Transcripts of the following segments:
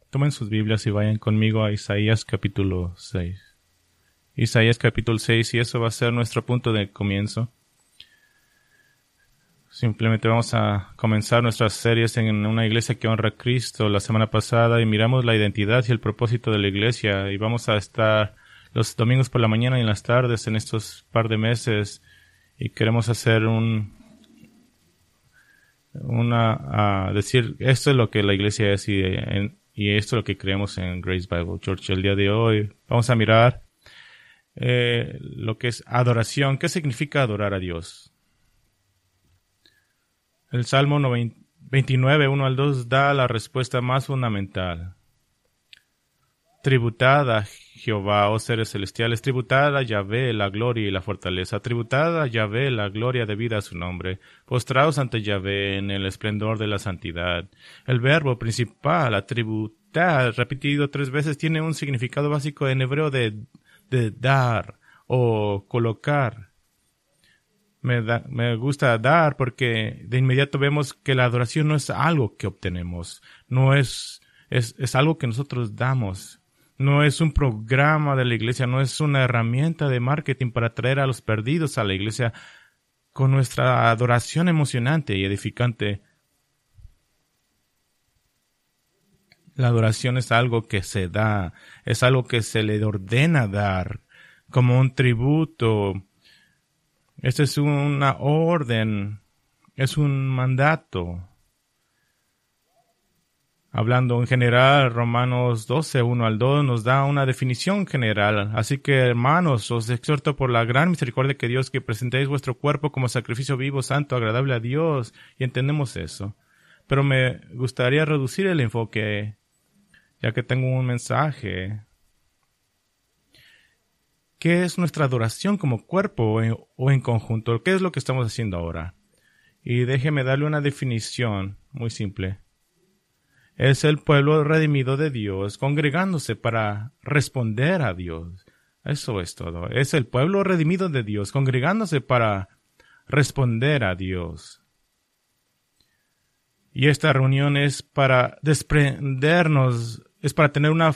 Tomen sus Biblias y vayan conmigo a Isaías capítulo 6. Isaías capítulo 6, y eso va a ser nuestro punto de comienzo. Simplemente vamos a comenzar nuestras series en una iglesia que honra a Cristo la semana pasada y miramos la identidad y el propósito de la iglesia, y vamos a estar los domingos por la mañana y en las tardes en estos par de meses, y queremos hacer decir esto es lo que la iglesia es y esto es lo que creemos en Grace Bible Church. El día de hoy vamos a mirar lo que es adoración. ¿Qué significa adorar a Dios? El Salmo 29, 1 al 2 da la respuesta más fundamental. Tributad a Jehová, oh seres celestiales, tributad a Yahvé la gloria y la fortaleza, tributad a Yahvé la gloria debida a su nombre, postraos ante Yahvé en el esplendor de la santidad. El verbo principal, atributar, repetido 3 veces, tiene un significado básico en hebreo de dar o colocar. Me gusta dar porque de inmediato vemos que la adoración no es algo que obtenemos, no es algo que nosotros damos. No es un programa de la iglesia, no es una herramienta de marketing para traer a los perdidos a la iglesia con nuestra adoración emocionante y edificante. La adoración es algo que se da, es algo que se le ordena dar, como un tributo. Esta es una orden, es un mandato. Hablando en general, Romanos 12, 1 al 2 nos da una definición general. Así que, hermanos, os exhorto por la gran misericordia de Dios que presentéis vuestro cuerpo como sacrificio vivo, santo, agradable a Dios. Y entendemos eso. Pero me gustaría reducir el enfoque, ya que tengo un mensaje. ¿Qué es nuestra adoración como cuerpo o en conjunto? ¿Qué es lo que estamos haciendo ahora? Y déjeme darle una definición muy simple. Es el pueblo redimido de Dios congregándose para responder a Dios. Eso es todo. Es el pueblo redimido de Dios congregándose para responder a Dios. Y esta reunión es para desprendernos, es para tener una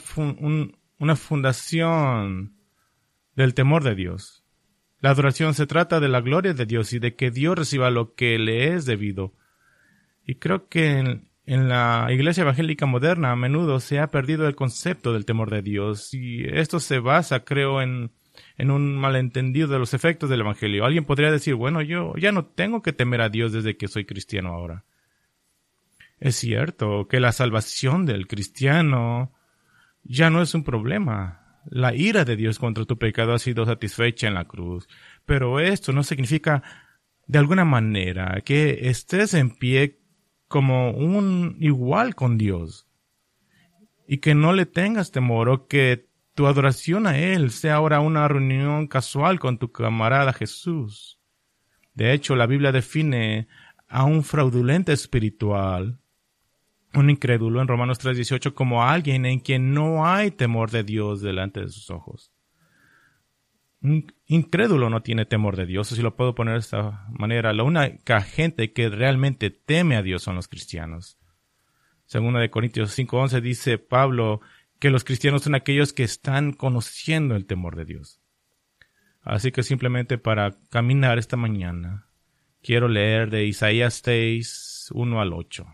fundación del temor de Dios. La adoración se trata de la gloria de Dios y de que Dios reciba lo que le es debido. Y creo que en la iglesia evangélica moderna a menudo se ha perdido el concepto del temor de Dios, y esto se basa, creo, en un malentendido de los efectos del evangelio. Alguien podría decir, bueno, yo ya no tengo que temer a Dios desde que soy cristiano ahora. Es cierto que la salvación del cristiano ya no es un problema. La ira de Dios contra tu pecado ha sido satisfecha en la cruz, pero esto no significa de alguna manera que estés en pie como un igual con Dios y que no le tengas temor, o que tu adoración a Él sea ahora una reunión casual con tu camarada Jesús. De hecho, la Biblia define a un fraudulento espiritual, un incrédulo, en Romanos 3:18, como alguien en quien no hay temor de Dios delante de sus ojos. Un incrédulo no tiene temor de Dios, si lo puedo poner de esta manera. La única gente que realmente teme a Dios son los cristianos. Según de Corintios 5:11 dice Pablo que los cristianos son aquellos que están conociendo el temor de Dios. Así que simplemente para caminar esta mañana, quiero leer de Isaías 6, 1 al 8.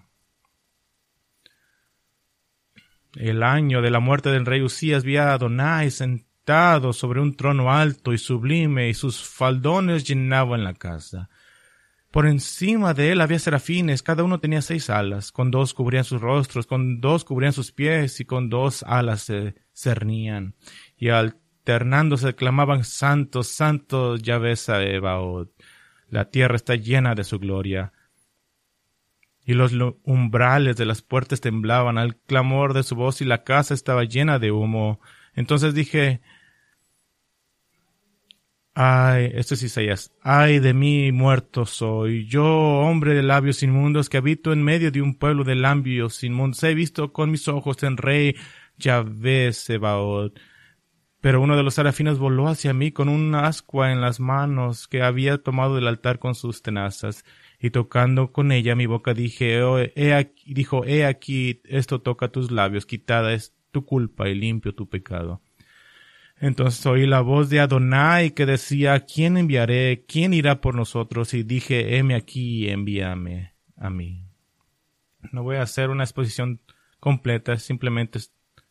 El año de la muerte del rey Usías vi a Adonai sentado sobre un trono alto y sublime, y sus faldones llenaban la casa. Por encima de él había serafines, cada uno tenía 6 alas, con 2 cubrían sus rostros, con 2 cubrían sus pies, y con 2 alas se cernían. Y alternándose clamaban, Santo, Santo, Yahvé Sabaoth. La tierra está llena de su gloria. Y los umbrales de las puertas temblaban al clamor de su voz, y la casa estaba llena de humo. Entonces dije, ay, esto es Isaías, ay de mí muerto soy, yo hombre de labios inmundos que habito en medio de un pueblo de labios inmundos. He visto con mis ojos en rey Yahvé Sebaot. Pero uno de los serafines voló hacia mí con un ascua en las manos que había tomado del altar con sus tenazas. Y tocando con ella mi boca dijo, he aquí, esto toca tus labios, quitada es tu culpa y limpio tu pecado. Entonces oí la voz de Adonai que decía, ¿quién enviaré? ¿Quién irá por nosotros? Y dije, heme aquí, envíame a mí. No voy a hacer una exposición completa, simplemente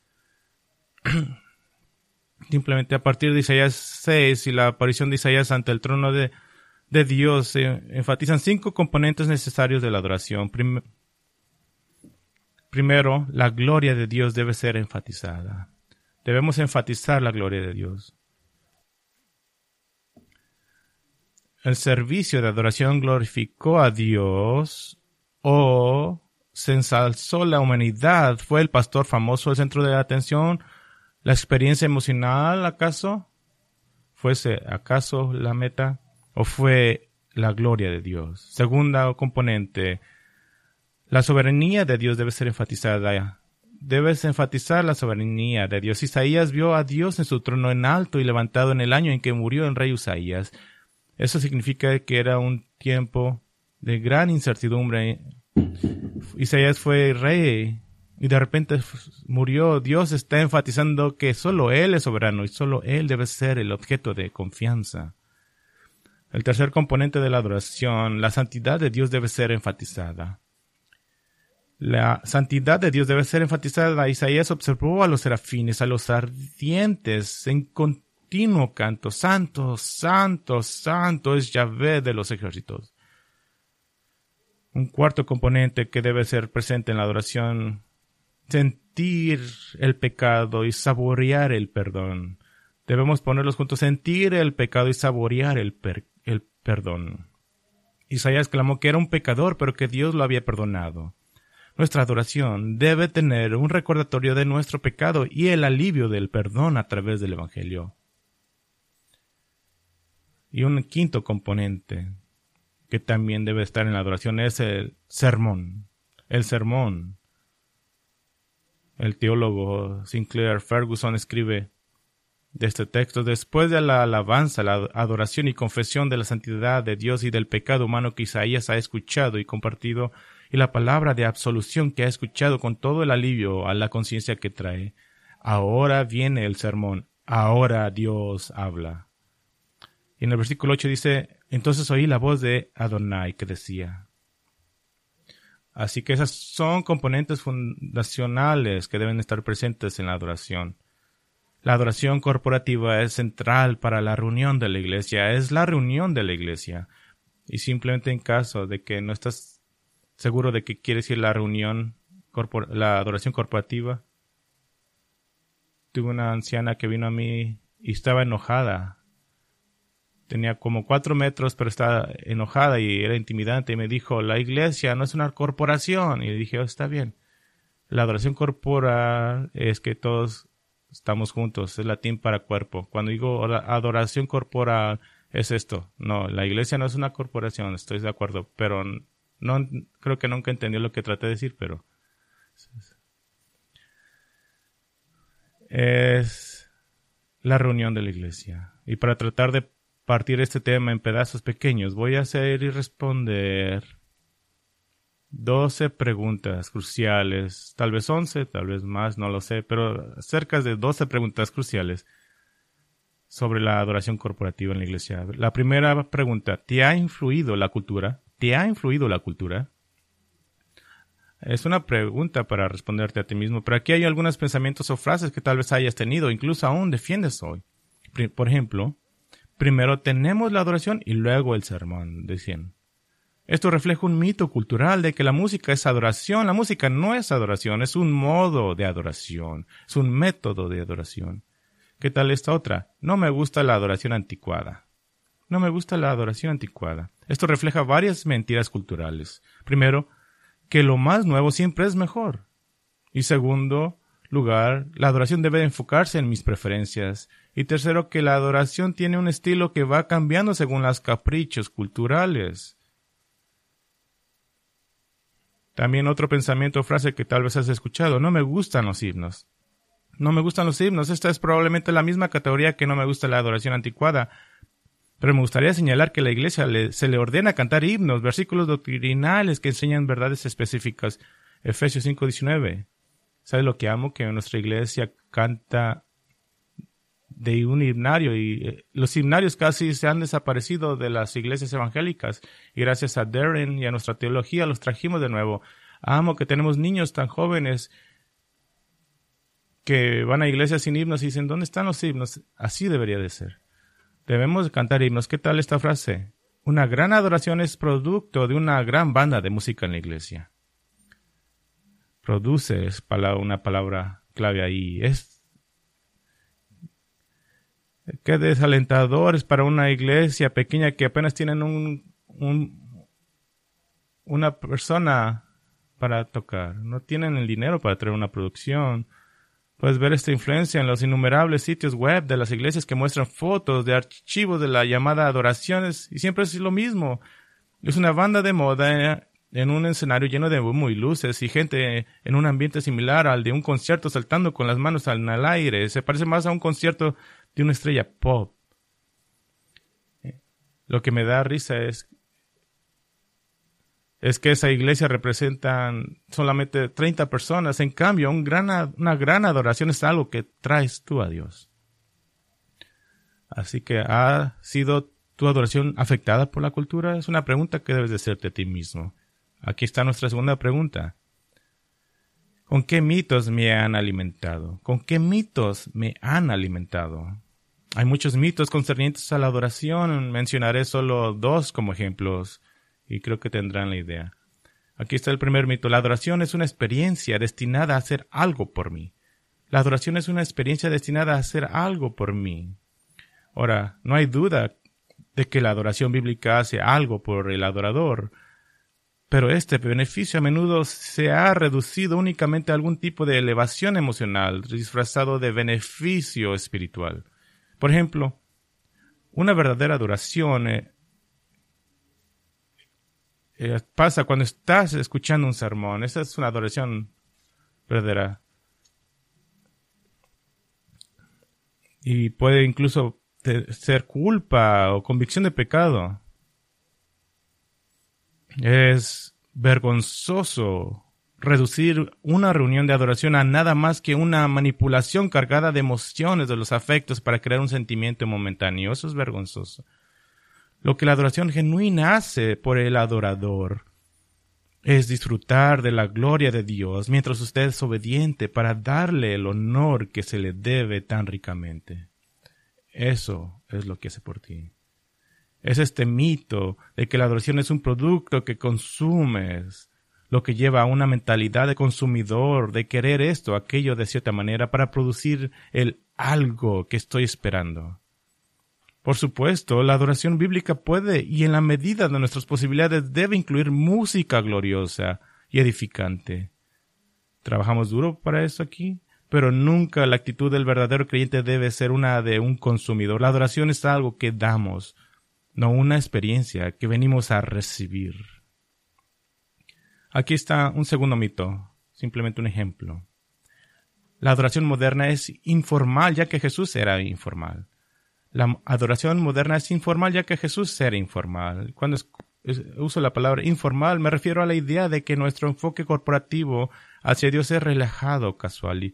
a partir de Isaías 6 y la aparición de Isaías ante el trono de Dios se enfatizan 5 componentes necesarios de la adoración. Primero, la gloria de Dios debe ser enfatizada. Debemos enfatizar la gloria de Dios. El servicio de adoración glorificó a Dios o se ensalzó la humanidad. ¿Fue el pastor famoso el centro de la atención? ¿La experiencia emocional acaso? ¿Fuese acaso la meta? ¿O fue la gloria de Dios? Segunda componente, la soberanía de Dios debe ser enfatizada. Debes enfatizar la soberanía de Dios. Isaías vio a Dios en su trono en alto y levantado en el año en que murió el rey Usaías. Eso significa que era un tiempo de gran incertidumbre. Isaías fue rey y de repente murió. Dios está enfatizando que solo Él es soberano y solo Él debe ser el objeto de confianza. El tercer componente de la adoración, la santidad de Dios debe ser enfatizada. La santidad de Dios debe ser enfatizada. Isaías observó a los serafines, a los ardientes, en continuo canto. Santo, santo, santo es Yahvé de los ejércitos. Un cuarto componente que debe ser presente en la adoración, sentir el pecado y saborear el perdón. Debemos ponerlos juntos, sentir el pecado y saborear el perdón. Isaías clamó que era un pecador, pero que Dios lo había perdonado. Nuestra adoración debe tener un recordatorio de nuestro pecado y el alivio del perdón a través del Evangelio. Y un quinto componente que también debe estar en la adoración es el sermón. El sermón. El teólogo Sinclair Ferguson escribe de este texto: después de la alabanza, la adoración y confesión de la santidad de Dios y del pecado humano que Isaías ha escuchado y compartido, y la palabra de absolución que ha escuchado con todo el alivio a la conciencia que trae, ahora viene el sermón, ahora Dios habla. Y en el versículo 8 dice, entonces oí la voz de Adonai que decía. Así que esas son componentes fundacionales que deben estar presentes en la adoración. La adoración corporativa es central para la reunión de la iglesia, es la reunión de la iglesia. Y simplemente en caso de que no estás seguro de que quieres ir a la reunión, la adoración corporativa. Tuve una anciana que vino a mí y estaba enojada. Tenía como 4 metros, pero estaba enojada y era intimidante. Y me dijo, la iglesia no es una corporación. Y le dije, está bien. La adoración corporal es que todos estamos juntos. Es latín para cuerpo. Cuando digo adoración corporal es esto. No, la iglesia no es una corporación. Estoy de acuerdo, pero no, creo que nunca entendió lo que traté de decir, pero es la reunión de la iglesia. Y para tratar de partir este tema en pedazos pequeños, voy a hacer y responder 12 preguntas cruciales, tal vez 11, tal vez más, no lo sé, pero cerca de 12 preguntas cruciales sobre la adoración corporativa en la iglesia. La primera pregunta, ¿te ha influido la cultura? ¿Te ha influido la cultura? Es una pregunta para responderte a ti mismo, pero aquí hay algunos pensamientos o frases que tal vez hayas tenido, incluso aún defiendes hoy. Por ejemplo, primero tenemos la adoración y luego el sermón, decían. Esto refleja un mito cultural de que la música es adoración. La música no es adoración, es un modo de adoración, es un método de adoración. ¿Qué tal esta otra? No me gusta la adoración anticuada. No me gusta la adoración anticuada. Esto refleja varias mentiras culturales. Primero, que lo más nuevo siempre es mejor. Y segundo lugar, la adoración debe enfocarse en mis preferencias. Y tercero, que la adoración tiene un estilo que va cambiando según los caprichos culturales. También otro pensamiento o frase que tal vez has escuchado: no me gustan los himnos. No me gustan los himnos. Esta es probablemente la misma categoría que no me gusta la adoración anticuada. Pero me gustaría señalar que a la iglesia se le ordena cantar himnos, versículos doctrinales que enseñan verdades específicas. Efesios 5:19. ¿Sabe lo que amo? Que nuestra iglesia canta de un himnario, y los himnarios casi se han desaparecido de las iglesias evangélicas, y gracias a Darren y a nuestra teología los trajimos de nuevo. Amo que tenemos niños tan jóvenes que van a iglesias sin himnos y dicen, ¿dónde están los himnos? Así debería de ser. Debemos de cantar himnos. ¿Qué tal esta frase? Una gran adoración es producto de una gran banda de música en la iglesia. Produce es una palabra clave ahí. Qué desalentador es para una iglesia pequeña que apenas tienen una persona para tocar. No tienen el dinero para traer una producción. Puedes ver esta influencia en los innumerables sitios web de las iglesias que muestran fotos de archivos de la llamada adoraciones, y siempre es lo mismo. Es una banda de moda en un escenario lleno de humo y luces y gente en un ambiente similar al de un concierto saltando con las manos al aire. Se parece más a un concierto de una estrella pop. Lo que me da risa es que esa iglesia representa solamente 30 personas. En cambio, una gran adoración es algo que traes tú a Dios. Así que, ¿ha sido tu adoración afectada por la cultura? Es una pregunta que debes de hacerte a ti mismo. Aquí está nuestra segunda pregunta. ¿Con qué mitos me han alimentado? ¿Con qué mitos me han alimentado? Hay muchos mitos concernientes a la adoración. Mencionaré solo 2 como ejemplos y creo que tendrán la idea. Aquí está el primer mito. La adoración es una experiencia destinada a hacer algo por mí. La adoración es una experiencia destinada a hacer algo por mí. Ahora, no hay duda de que la adoración bíblica hace algo por el adorador, pero este beneficio a menudo se ha reducido únicamente a algún tipo de elevación emocional disfrazado de beneficio espiritual. Por ejemplo, una verdadera adoración pasa cuando estás escuchando un sermón. Esa es una adoración verdadera. Y puede incluso ser culpa o convicción de pecado. Es vergonzoso reducir una reunión de adoración a nada más que una manipulación cargada de emociones de los afectos para crear un sentimiento momentáneo. Eso es vergonzoso. Lo que la adoración genuina hace por el adorador es disfrutar de la gloria de Dios mientras usted es obediente para darle el honor que se le debe tan ricamente. Eso es lo que hace por ti. Es este mito de que la adoración es un producto que consumes, lo que lleva a una mentalidad de consumidor, de querer esto, aquello de cierta manera para producir el algo que estoy esperando. Por supuesto, la adoración bíblica puede y en la medida de nuestras posibilidades debe incluir música gloriosa y edificante. Trabajamos duro para eso aquí, pero nunca la actitud del verdadero creyente debe ser una de un consumidor. La adoración es algo que damos, no una experiencia que venimos a recibir. Aquí está un segundo mito, simplemente un ejemplo. La adoración moderna es informal, ya que Jesús era informal. La adoración moderna es informal, ya que Jesús era informal. Cuando uso la palabra informal, me refiero a la idea de que nuestro enfoque corporativo hacia Dios es relajado, casual.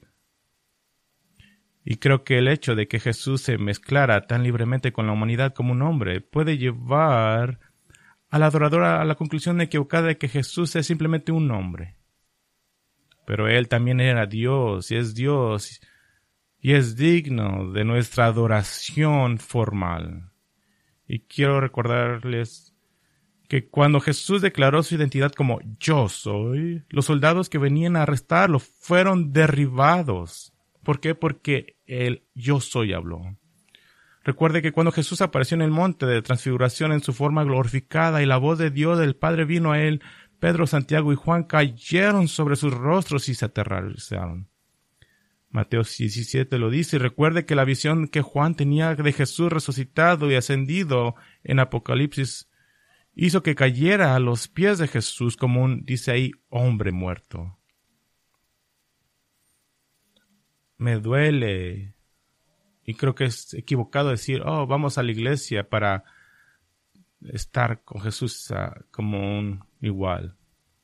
Y creo que el hecho de que Jesús se mezclara tan libremente con la humanidad como un hombre puede llevar al adorador a la conclusión equivocada de que Jesús es simplemente un hombre. Pero Él también era Dios, y es digno de nuestra adoración formal. Y quiero recordarles que cuando Jesús declaró su identidad como yo soy, los soldados que venían a arrestarlo fueron derribados. ¿Por qué? Porque el yo soy habló. Recuerde que cuando Jesús apareció en el monte de transfiguración en su forma glorificada y la voz de Dios del Padre vino a él, Pedro, Santiago y Juan cayeron sobre sus rostros y se aterrorizaron. Mateo 17 lo dice, y recuerde que la visión que Juan tenía de Jesús resucitado y ascendido en Apocalipsis hizo que cayera a los pies de Jesús como un, dice ahí, hombre muerto. Me duele Y creo que es equivocado decir, vamos a la iglesia para estar con Jesús como un igual.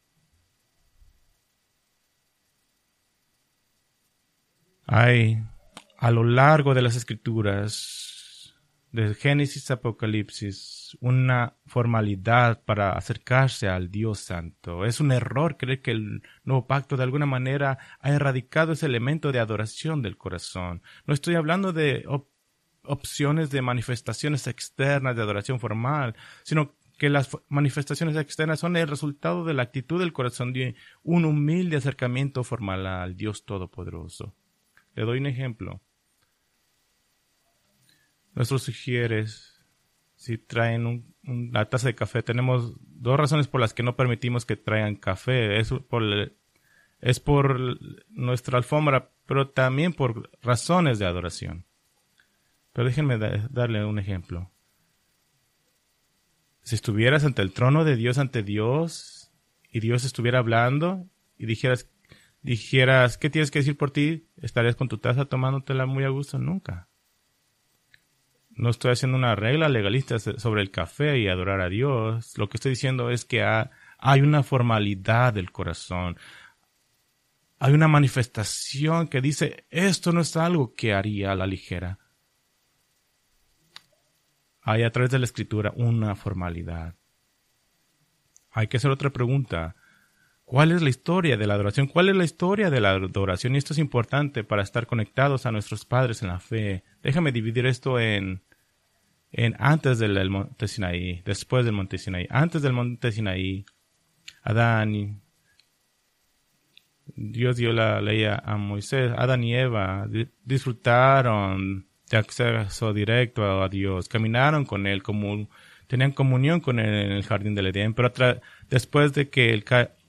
Hay a lo largo de las Escrituras, de Génesis a Apocalipsis, una formalidad para acercarse al Dios Santo. Es un error creer que el nuevo pacto de alguna manera ha erradicado ese elemento de adoración del corazón. No estoy hablando de opciones de manifestaciones externas de adoración formal, sino que las manifestaciones externas son el resultado de la actitud del corazón de un humilde acercamiento formal al Dios Todopoderoso. Le doy un ejemplo. Nuestros sujieres, si traen una taza de café, tenemos dos razones por las que no permitimos que traigan café. Es por nuestra alfombra, pero también por razones de adoración. Pero déjenme darle un ejemplo. Si estuvieras ante el trono de Dios, ante Dios, y Dios estuviera hablando, y dijeras, ¿qué tienes que decir por ti? ¿Estarías con tu taza tomándotela muy a gusto? Nunca. No estoy haciendo una regla legalista sobre el café y adorar a Dios. Lo que estoy diciendo es que hay una formalidad del corazón. Hay una manifestación que dice, esto no es algo que haría a la ligera. Hay a través de la Escritura una formalidad. Hay que hacer otra pregunta. ¿Cuál es la historia de la adoración? ¿Cuál es la historia de la adoración? Y esto es importante para estar conectados a nuestros padres en la fe. Déjame dividir esto en antes del monte Sinaí, después del monte Sinaí. Antes del monte Sinaí, Dios dio la ley a Moisés. Adán y Eva disfrutaron de acceso directo a Dios. Caminaron con Él, tenían comunión con Él en el jardín del Edén. Pero después de que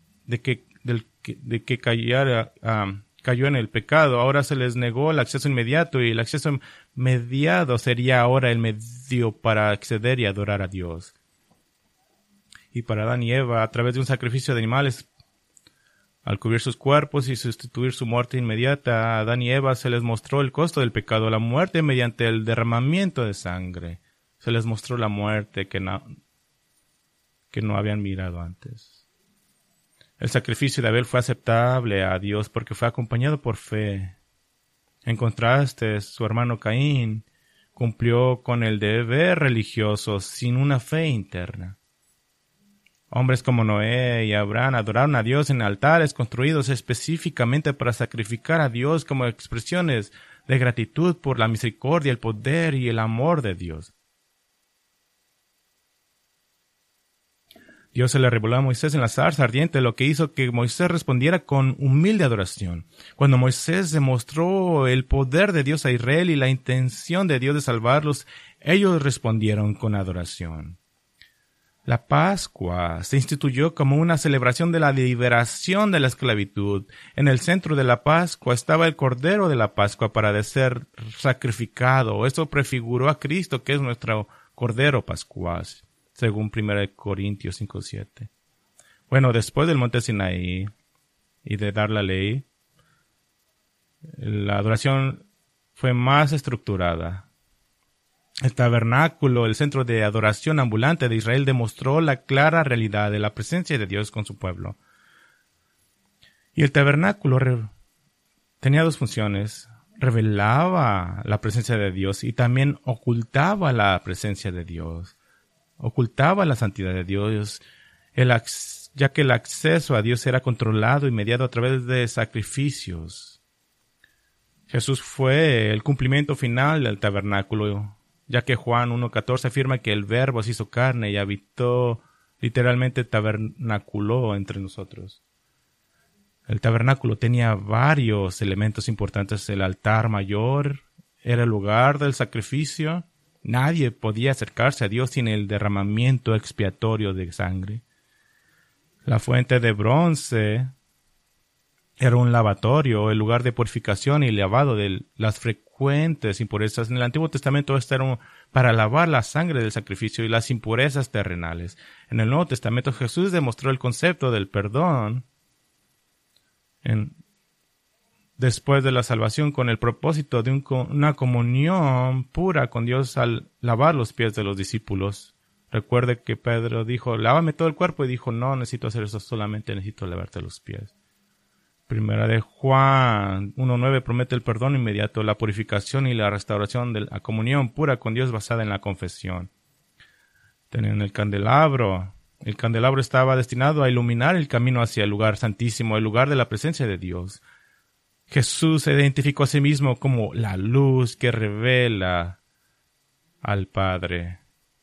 cayó en el pecado, ahora se les negó el acceso inmediato, y el acceso mediado sería ahora el medio para acceder y adorar a Dios. Y para Adán y Eva, a través de un sacrificio de animales, al cubrir sus cuerpos y sustituir su muerte inmediata, a Adán y Eva se les mostró el costo del pecado, la muerte mediante el derramamiento de sangre. Se les mostró la muerte que no habían mirado antes. El sacrificio de Abel fue aceptable a Dios porque fue acompañado por fe. En contraste, su hermano Caín cumplió con el deber religioso sin una fe interna. Hombres como Noé y Abraham adoraron a Dios en altares construidos específicamente para sacrificar a Dios como expresiones de gratitud por la misericordia, el poder y el amor de Dios. Dios se le reveló a Moisés en la zarza ardiente, lo que hizo que Moisés respondiera con humilde adoración. Cuando Moisés demostró el poder de Dios a Israel y la intención de Dios de salvarlos, ellos respondieron con adoración. La Pascua se instituyó como una celebración de la liberación de la esclavitud. En el centro de la Pascua estaba el Cordero de la Pascua para ser sacrificado. Esto prefiguró a Cristo, que es nuestro Cordero Pascual, según 1 Corintios 5:7. Bueno, después del monte Sinaí y de dar la ley, la adoración fue más estructurada. El tabernáculo, el centro de adoración ambulante de Israel, demostró la clara realidad de la presencia de Dios con su pueblo. Y el tabernáculo tenía dos funciones. Revelaba la presencia de Dios y también ocultaba la presencia de Dios. Ocultaba la santidad de Dios, ya que el acceso a Dios era controlado y mediado a través de sacrificios. Jesús fue el cumplimiento final del tabernáculo, ya que Juan 1:14 afirma que el Verbo se hizo carne y habitó, literalmente tabernaculó entre nosotros. El tabernáculo tenía varios elementos importantes. El altar mayor era el lugar del sacrificio. Nadie podía acercarse a Dios sin el derramamiento expiatorio de sangre. La fuente de bronce era un lavatorio, el lugar de purificación y lavado de las frecuentes impurezas. En el Antiguo Testamento esto era para lavar la sangre del sacrificio y las impurezas terrenales. En el Nuevo Testamento Jesús demostró el concepto del perdón después de la salvación con el propósito de una comunión pura con Dios al lavar los pies de los discípulos. Recuerde que Pedro dijo, lávame todo el cuerpo, y dijo, no necesito hacer eso, solamente necesito lavarte los pies. Primera de Juan 1:9 promete el perdón inmediato, la purificación y la restauración de la comunión pura con Dios basada en la confesión. Tenían el candelabro. El candelabro estaba destinado a iluminar el camino hacia el lugar santísimo, el lugar de la presencia de Dios. Jesús se identificó a sí mismo como la luz que revela al Padre.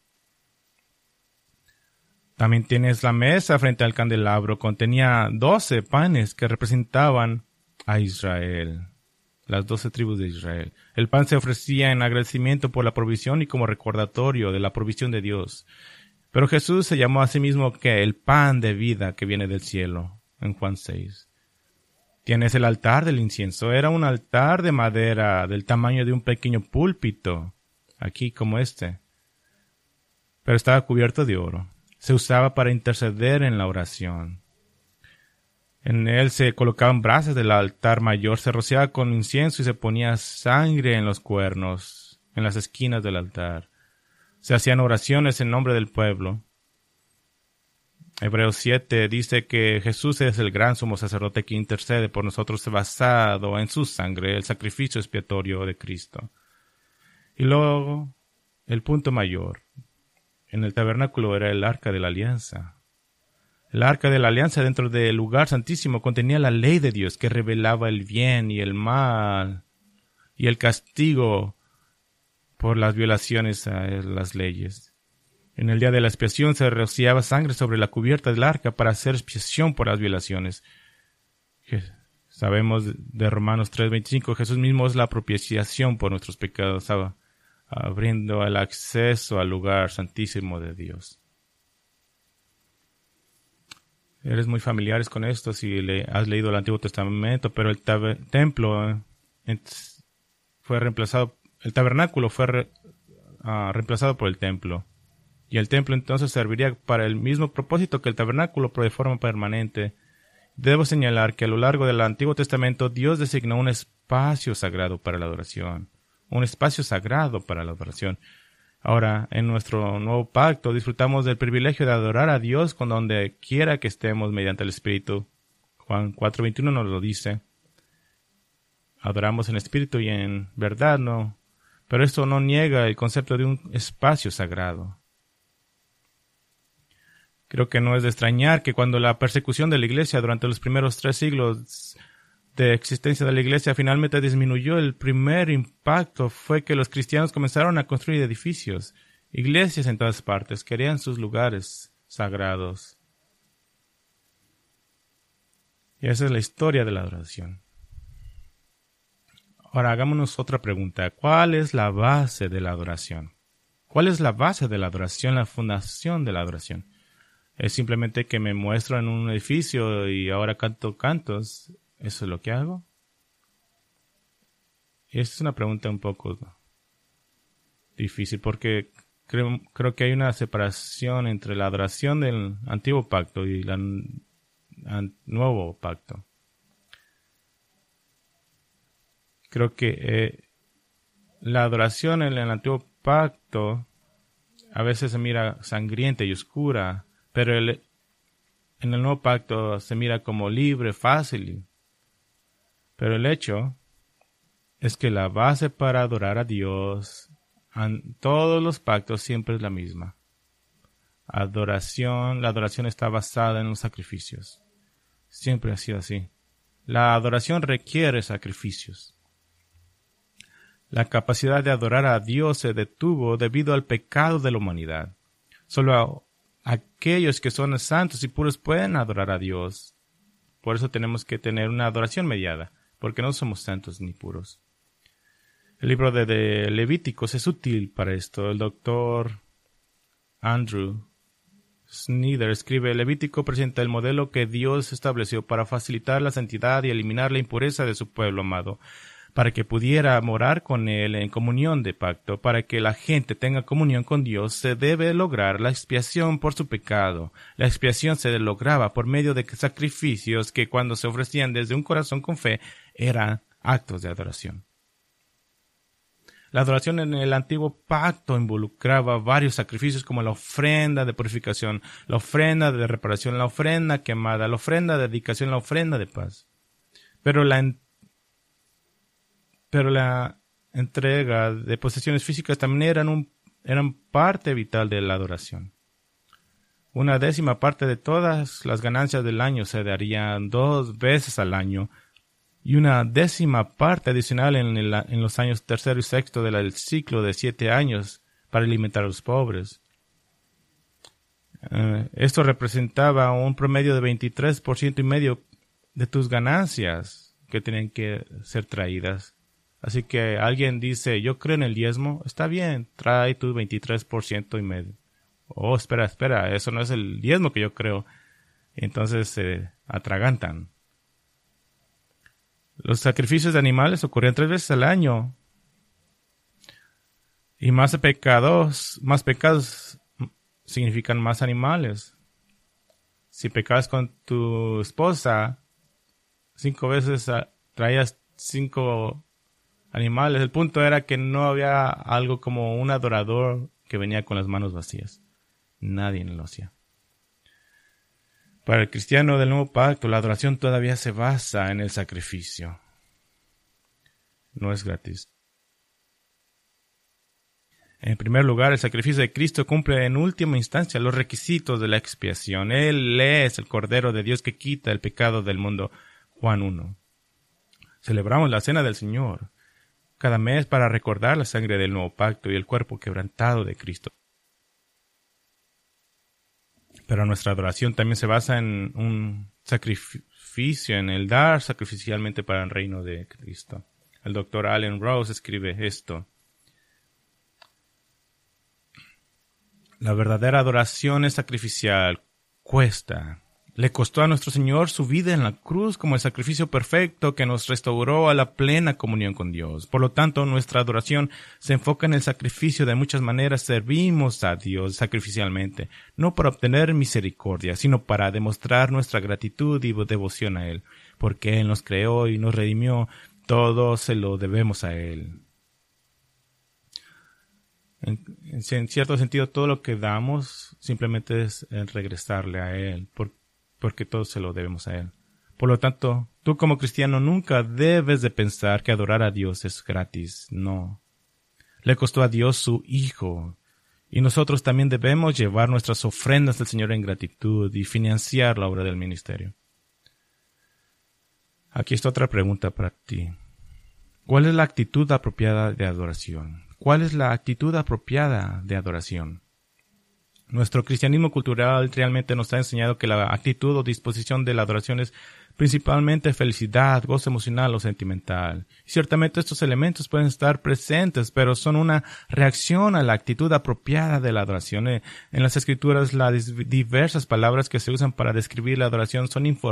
También tienes la mesa frente al candelabro. Contenía 12 panes que representaban a Israel, las 12 tribus de Israel. El pan se ofrecía en agradecimiento por la provisión y como recordatorio de la provisión de Dios. Pero Jesús se llamó a sí mismo que el pan de vida que viene del cielo, en Juan 6. Tienes el altar del incienso. Era un altar de madera del tamaño de un pequeño púlpito, aquí como este, pero estaba cubierto de oro. Se usaba para interceder en la oración. En él se colocaban brasas del altar mayor, se rociaba con incienso y se ponía sangre en los cuernos, en las esquinas del altar. Se hacían oraciones en nombre del pueblo. Hebreos 7 dice que Jesús es el gran sumo sacerdote que intercede por nosotros basado en su sangre, el sacrificio expiatorio de Cristo. Y luego, el punto mayor. En el tabernáculo era el arca de la alianza. El arca de la alianza dentro del lugar santísimo contenía la ley de Dios que revelaba el bien y el mal y el castigo por las violaciones a las leyes. En el día de la expiación se rociaba sangre sobre la cubierta del arca para hacer expiación por las violaciones. Sabemos de Romanos 3:25, Jesús mismo es la propiciación por nuestros pecados, abriendo el acceso al lugar santísimo de Dios. Eres muy familiares con esto si has leído el Antiguo Testamento, pero el templo fue reemplazado, el tabernáculo fue reemplazado por el templo. Y el templo entonces serviría para el mismo propósito que el tabernáculo, pero de forma permanente. Debo señalar que a lo largo del Antiguo Testamento Dios designó un espacio sagrado para la adoración. Un espacio sagrado para la adoración. Ahora, en nuestro nuevo pacto, disfrutamos del privilegio de adorar a Dios con donde quiera que estemos mediante el Espíritu. Juan 4:21 nos lo dice. Adoramos en espíritu y en verdad, no. Pero esto no niega el concepto de un espacio sagrado. Creo que no es de extrañar que cuando la persecución de la Iglesia durante los primeros 3 siglos de existencia de la Iglesia finalmente disminuyó, el primer impacto fue que los cristianos comenzaron a construir edificios, iglesias en todas partes, querían sus lugares sagrados. Y esa es la historia de la adoración. Ahora hagámonos otra pregunta. ¿Cuál es la base de la adoración? ¿Cuál es la base de la adoración, la fundación de la adoración? ¿Es simplemente que me muestro en un edificio y ahora canto cantos? ¿Eso es lo que hago? Y esta es una pregunta un poco difícil porque creo que hay una separación entre la adoración del antiguo pacto y el nuevo pacto. Creo que la adoración en el antiguo pacto a veces se mira sangrienta y oscura, pero en el nuevo pacto se mira como libre, fácil. Pero el hecho es que la base para adorar a Dios en todos los pactos siempre es la misma. La adoración está basada en los sacrificios. Siempre ha sido así. La adoración requiere sacrificios. La capacidad de adorar a Dios se detuvo debido al pecado de la humanidad. Solo aquellos que son santos y puros pueden adorar a Dios. Por eso tenemos que tener una adoración mediada, porque no somos santos ni puros. El libro de Levíticos es útil para esto. El doctor Andrew Snyder escribe: Levítico presenta el modelo que Dios estableció para facilitar la santidad y eliminar la impureza de su pueblo amado, para que pudiera morar con él en comunión de pacto. Para que la gente tenga comunión con Dios, se debe lograr la expiación por su pecado. La expiación se lograba por medio de sacrificios que, cuando se ofrecían desde un corazón con fe, eran actos de adoración. La adoración en el antiguo pacto involucraba varios sacrificios como la ofrenda de purificación, la ofrenda de reparación, la ofrenda quemada, la ofrenda de dedicación, la ofrenda de paz. Pero la entrega de posesiones físicas también eran parte vital de la adoración. 1/10 parte de todas las ganancias del año se darían 2 veces al año, y 1/10 parte adicional en los años tercero y sexto del ciclo de 7 años para alimentar a los pobres. Esto representaba un promedio de 23.5% de tus ganancias que tienen que ser traídas. Así que alguien dice, yo creo en el diezmo, está bien, trae tu 23.5%. Oh, espera, eso no es el diezmo que yo creo. Entonces se atragantan. Los sacrificios de animales ocurrían 3 veces al año. Y más pecados significan más animales. Si pecabas con tu esposa, 5 veces traías 5 animales. El punto era que no había algo como un adorador que venía con las manos vacías. Nadie lo hacía. Para el cristiano del nuevo pacto, la adoración todavía se basa en el sacrificio. No es gratis. En primer lugar, el sacrificio de Cristo cumple en última instancia los requisitos de la expiación. Él es el Cordero de Dios que quita el pecado del mundo. Juan 1. Celebramos la Cena del Señor cada mes para recordar la sangre del nuevo pacto y el cuerpo quebrantado de Cristo. Pero nuestra adoración también se basa en un sacrificio, en el dar sacrificialmente para el reino de Cristo. El Dr. Allen Rose escribe esto. La verdadera adoración es sacrificial, cuesta. Le costó a nuestro Señor su vida en la cruz como el sacrificio perfecto que nos restauró a la plena comunión con Dios. Por lo tanto, nuestra adoración se enfoca en el sacrificio. De muchas maneras servimos a Dios sacrificialmente, no para obtener misericordia, sino para demostrar nuestra gratitud y devoción a Él. Porque Él nos creó y nos redimió, todo se lo debemos a Él. En cierto sentido, todo lo que damos simplemente es regresarle a Él, porque todo se lo debemos a Él. Por lo tanto, tú como cristiano nunca debes de pensar que adorar a Dios es gratis. No. Le costó a Dios su Hijo. Y nosotros también debemos llevar nuestras ofrendas al Señor en gratitud y financiar la obra del ministerio. Aquí está otra pregunta para ti. ¿Cuál es la actitud apropiada de adoración? ¿Cuál es la actitud apropiada de adoración? Nuestro cristianismo cultural realmente nos ha enseñado que la actitud o disposición de la adoración es principalmente felicidad, gozo emocional o sentimental. Y ciertamente estos elementos pueden estar presentes, pero son una reacción a la actitud apropiada de la adoración. En las Escrituras, las diversas palabras que se usan para describir la adoración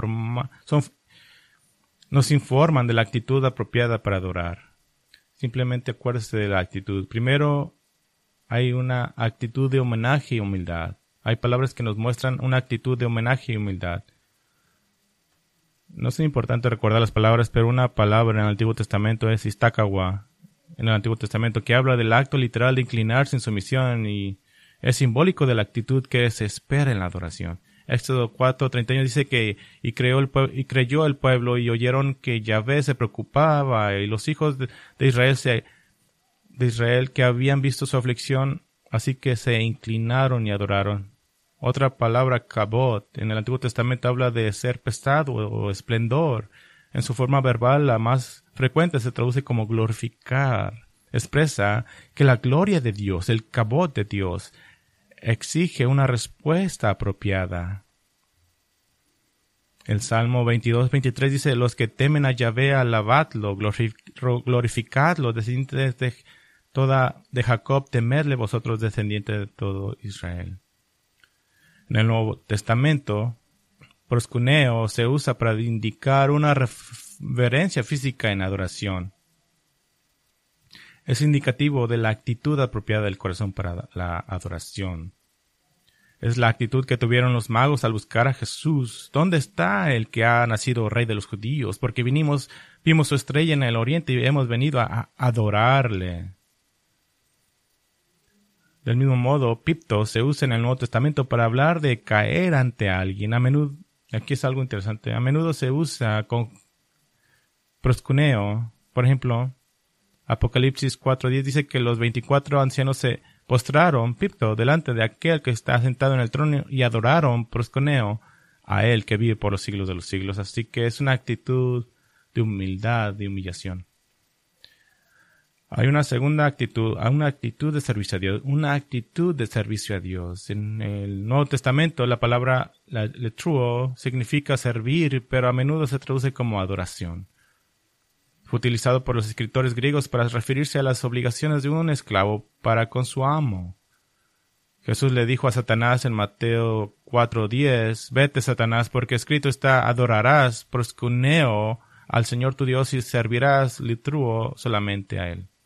nos informan de la actitud apropiada para adorar. Simplemente acuérdese de la actitud. Primero, hay una actitud de homenaje y humildad. Hay palabras que nos muestran una actitud de homenaje y humildad. No es importante recordar las palabras, pero una palabra en el Antiguo Testamento es istakawa, en el Antiguo Testamento, que habla del acto literal de inclinarse en sumisión y es simbólico de la actitud que se espera en la adoración. Éxodo 4:31 dice que creyó el pueblo y oyeron que Yahvé se preocupaba y los hijos de Israel que habían visto su aflicción, así que se inclinaron y adoraron. Otra palabra, kabod, en el Antiguo Testamento habla de ser pesado o esplendor. En su forma verbal, la más frecuente se traduce como glorificar. Expresa que la gloria de Dios, el kabod de Dios, exige una respuesta apropiada. El Salmo 22:23 dice, los que temen a Yahvé, alabadlo, glorificadlo, descendientes de Jacob, temedle vosotros, descendientes de todo Israel. En el Nuevo Testamento, proskuneo se usa para indicar una reverencia física en adoración. Es indicativo de la actitud apropiada del corazón para la adoración. Es la actitud que tuvieron los magos al buscar a Jesús. ¿Dónde está el que ha nacido rey de los judíos? Porque vimos su estrella en el oriente y hemos venido a adorarle. Del mismo modo, pipto se usa en el Nuevo Testamento para hablar de caer ante alguien. A menudo, aquí es algo interesante, a menudo se usa con proscuneo. Por ejemplo, Apocalipsis 4:10 dice que los 24 ancianos se postraron, pipto, delante de aquel que está sentado en el trono y adoraron, proscuneo, a él que vive por los siglos de los siglos. Así que es una actitud de humildad, de humillación. Hay una segunda actitud, una actitud de servicio a Dios, una actitud de servicio a Dios. En el Nuevo Testamento la palabra letruo significa servir, pero a menudo se traduce como adoración. Fue utilizado por los escritores griegos para referirse a las obligaciones de un esclavo para con su amo. Jesús le dijo a Satanás en Mateo 4:10, «Vete, Satanás, porque escrito está, adorarás, proscuneo, al Señor tu Dios y servirás letruo solamente a Él».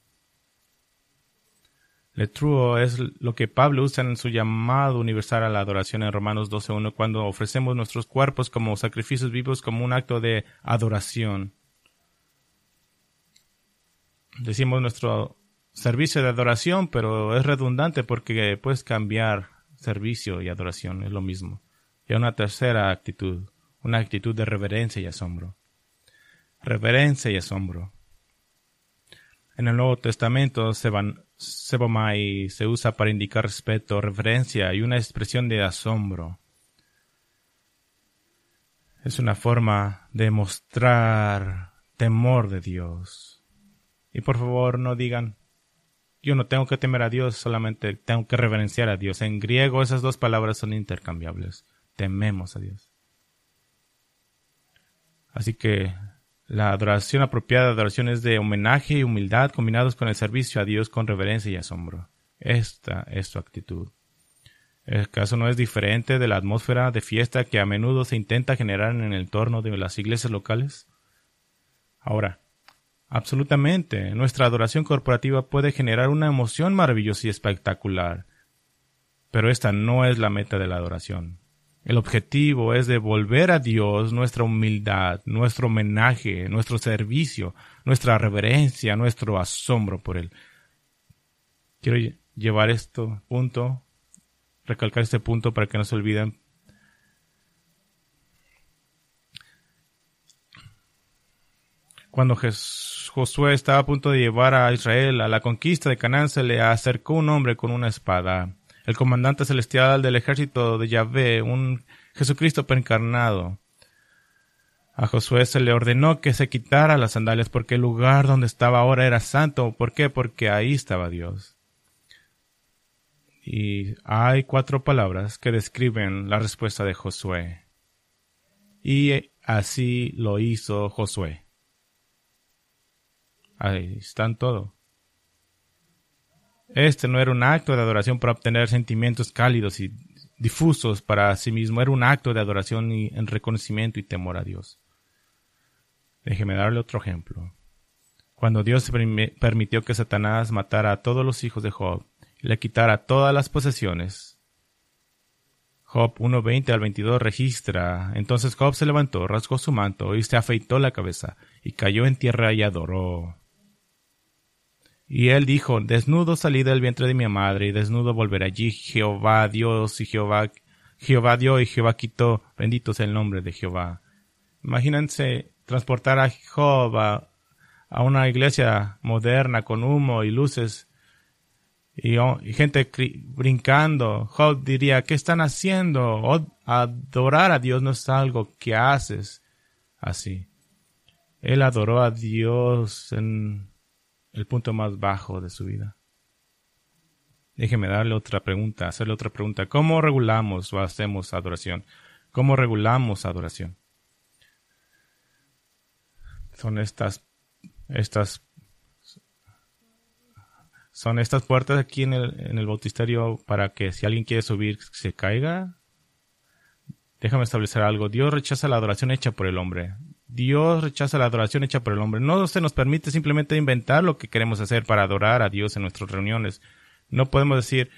Letruo es lo que Pablo usa en su llamado universal a la adoración en Romanos 12:1, cuando ofrecemos nuestros cuerpos como sacrificios vivos como un acto de adoración. Decimos nuestro servicio de adoración, pero es redundante porque puedes cambiar servicio y adoración, es lo mismo. Y hay una tercera actitud, una actitud de reverencia y asombro. Reverencia y asombro. En el Nuevo Testamento, sebomai se usa para indicar respeto, reverencia y una expresión de asombro. Es una forma de mostrar temor de Dios. Y por favor no digan, yo no tengo que temer a Dios, solamente tengo que reverenciar a Dios. En griego esas dos palabras son intercambiables. Tememos a Dios. Así que la adoración apropiada de adoración es de homenaje y humildad combinados con el servicio a Dios con reverencia y asombro. Esta es su actitud. ¿El caso no es diferente de la atmósfera de fiesta que a menudo se intenta generar en el entorno de las iglesias locales? Ahora, absolutamente, nuestra adoración corporativa puede generar una emoción maravillosa y espectacular, pero esta no es la meta de la adoración. El objetivo es devolver a Dios nuestra humildad, nuestro homenaje, nuestro servicio, nuestra reverencia, nuestro asombro por Él. Quiero llevar recalcar este punto para que no se olviden. Cuando Josué estaba a punto de llevar a Israel a la conquista de Canaán, se le acercó un hombre con una espada. El comandante celestial del ejército de Yahvé, un Jesucristo preencarnado. A Josué se le ordenó que se quitara las sandalias porque el lugar donde estaba ahora era santo. ¿Por qué? Porque ahí estaba Dios. Y hay 4 palabras que describen la respuesta de Josué. Y así lo hizo Josué. Ahí están todo. Este no era un acto de adoración para obtener sentimientos cálidos y difusos para sí mismo. Era un acto de adoración y en reconocimiento y temor a Dios. Déjeme darle otro ejemplo. Cuando Dios permitió que Satanás matara a todos los hijos de Job y le quitara todas las posesiones, Job 1:20 al 22 registra: entonces Job se levantó, rasgó su manto y se afeitó la cabeza y cayó en tierra y adoró. Y él dijo: desnudo salí del vientre de mi madre, y desnudo volveré allí. Jehová Dios y Jehová dio y Jehová quitó. Bendito sea el nombre de Jehová. Imagínense transportar a Job a una iglesia moderna con humo y luces y gente brincando. Job diría: ¿qué están haciendo? Adorar a Dios no es algo que haces así. Él adoró a Dios en el punto más bajo de su vida. Déjeme hacerle otra pregunta. ¿Cómo regulamos o hacemos adoración? ¿Cómo regulamos adoración? Son estas puertas aquí en el bautisterio para que si alguien quiere subir se caiga. Déjame establecer algo. Dios rechaza la adoración hecha por el hombre. Dios rechaza la adoración hecha por el hombre. No se nos permite simplemente inventar lo que queremos hacer para adorar a Dios en nuestras reuniones. No podemos decir,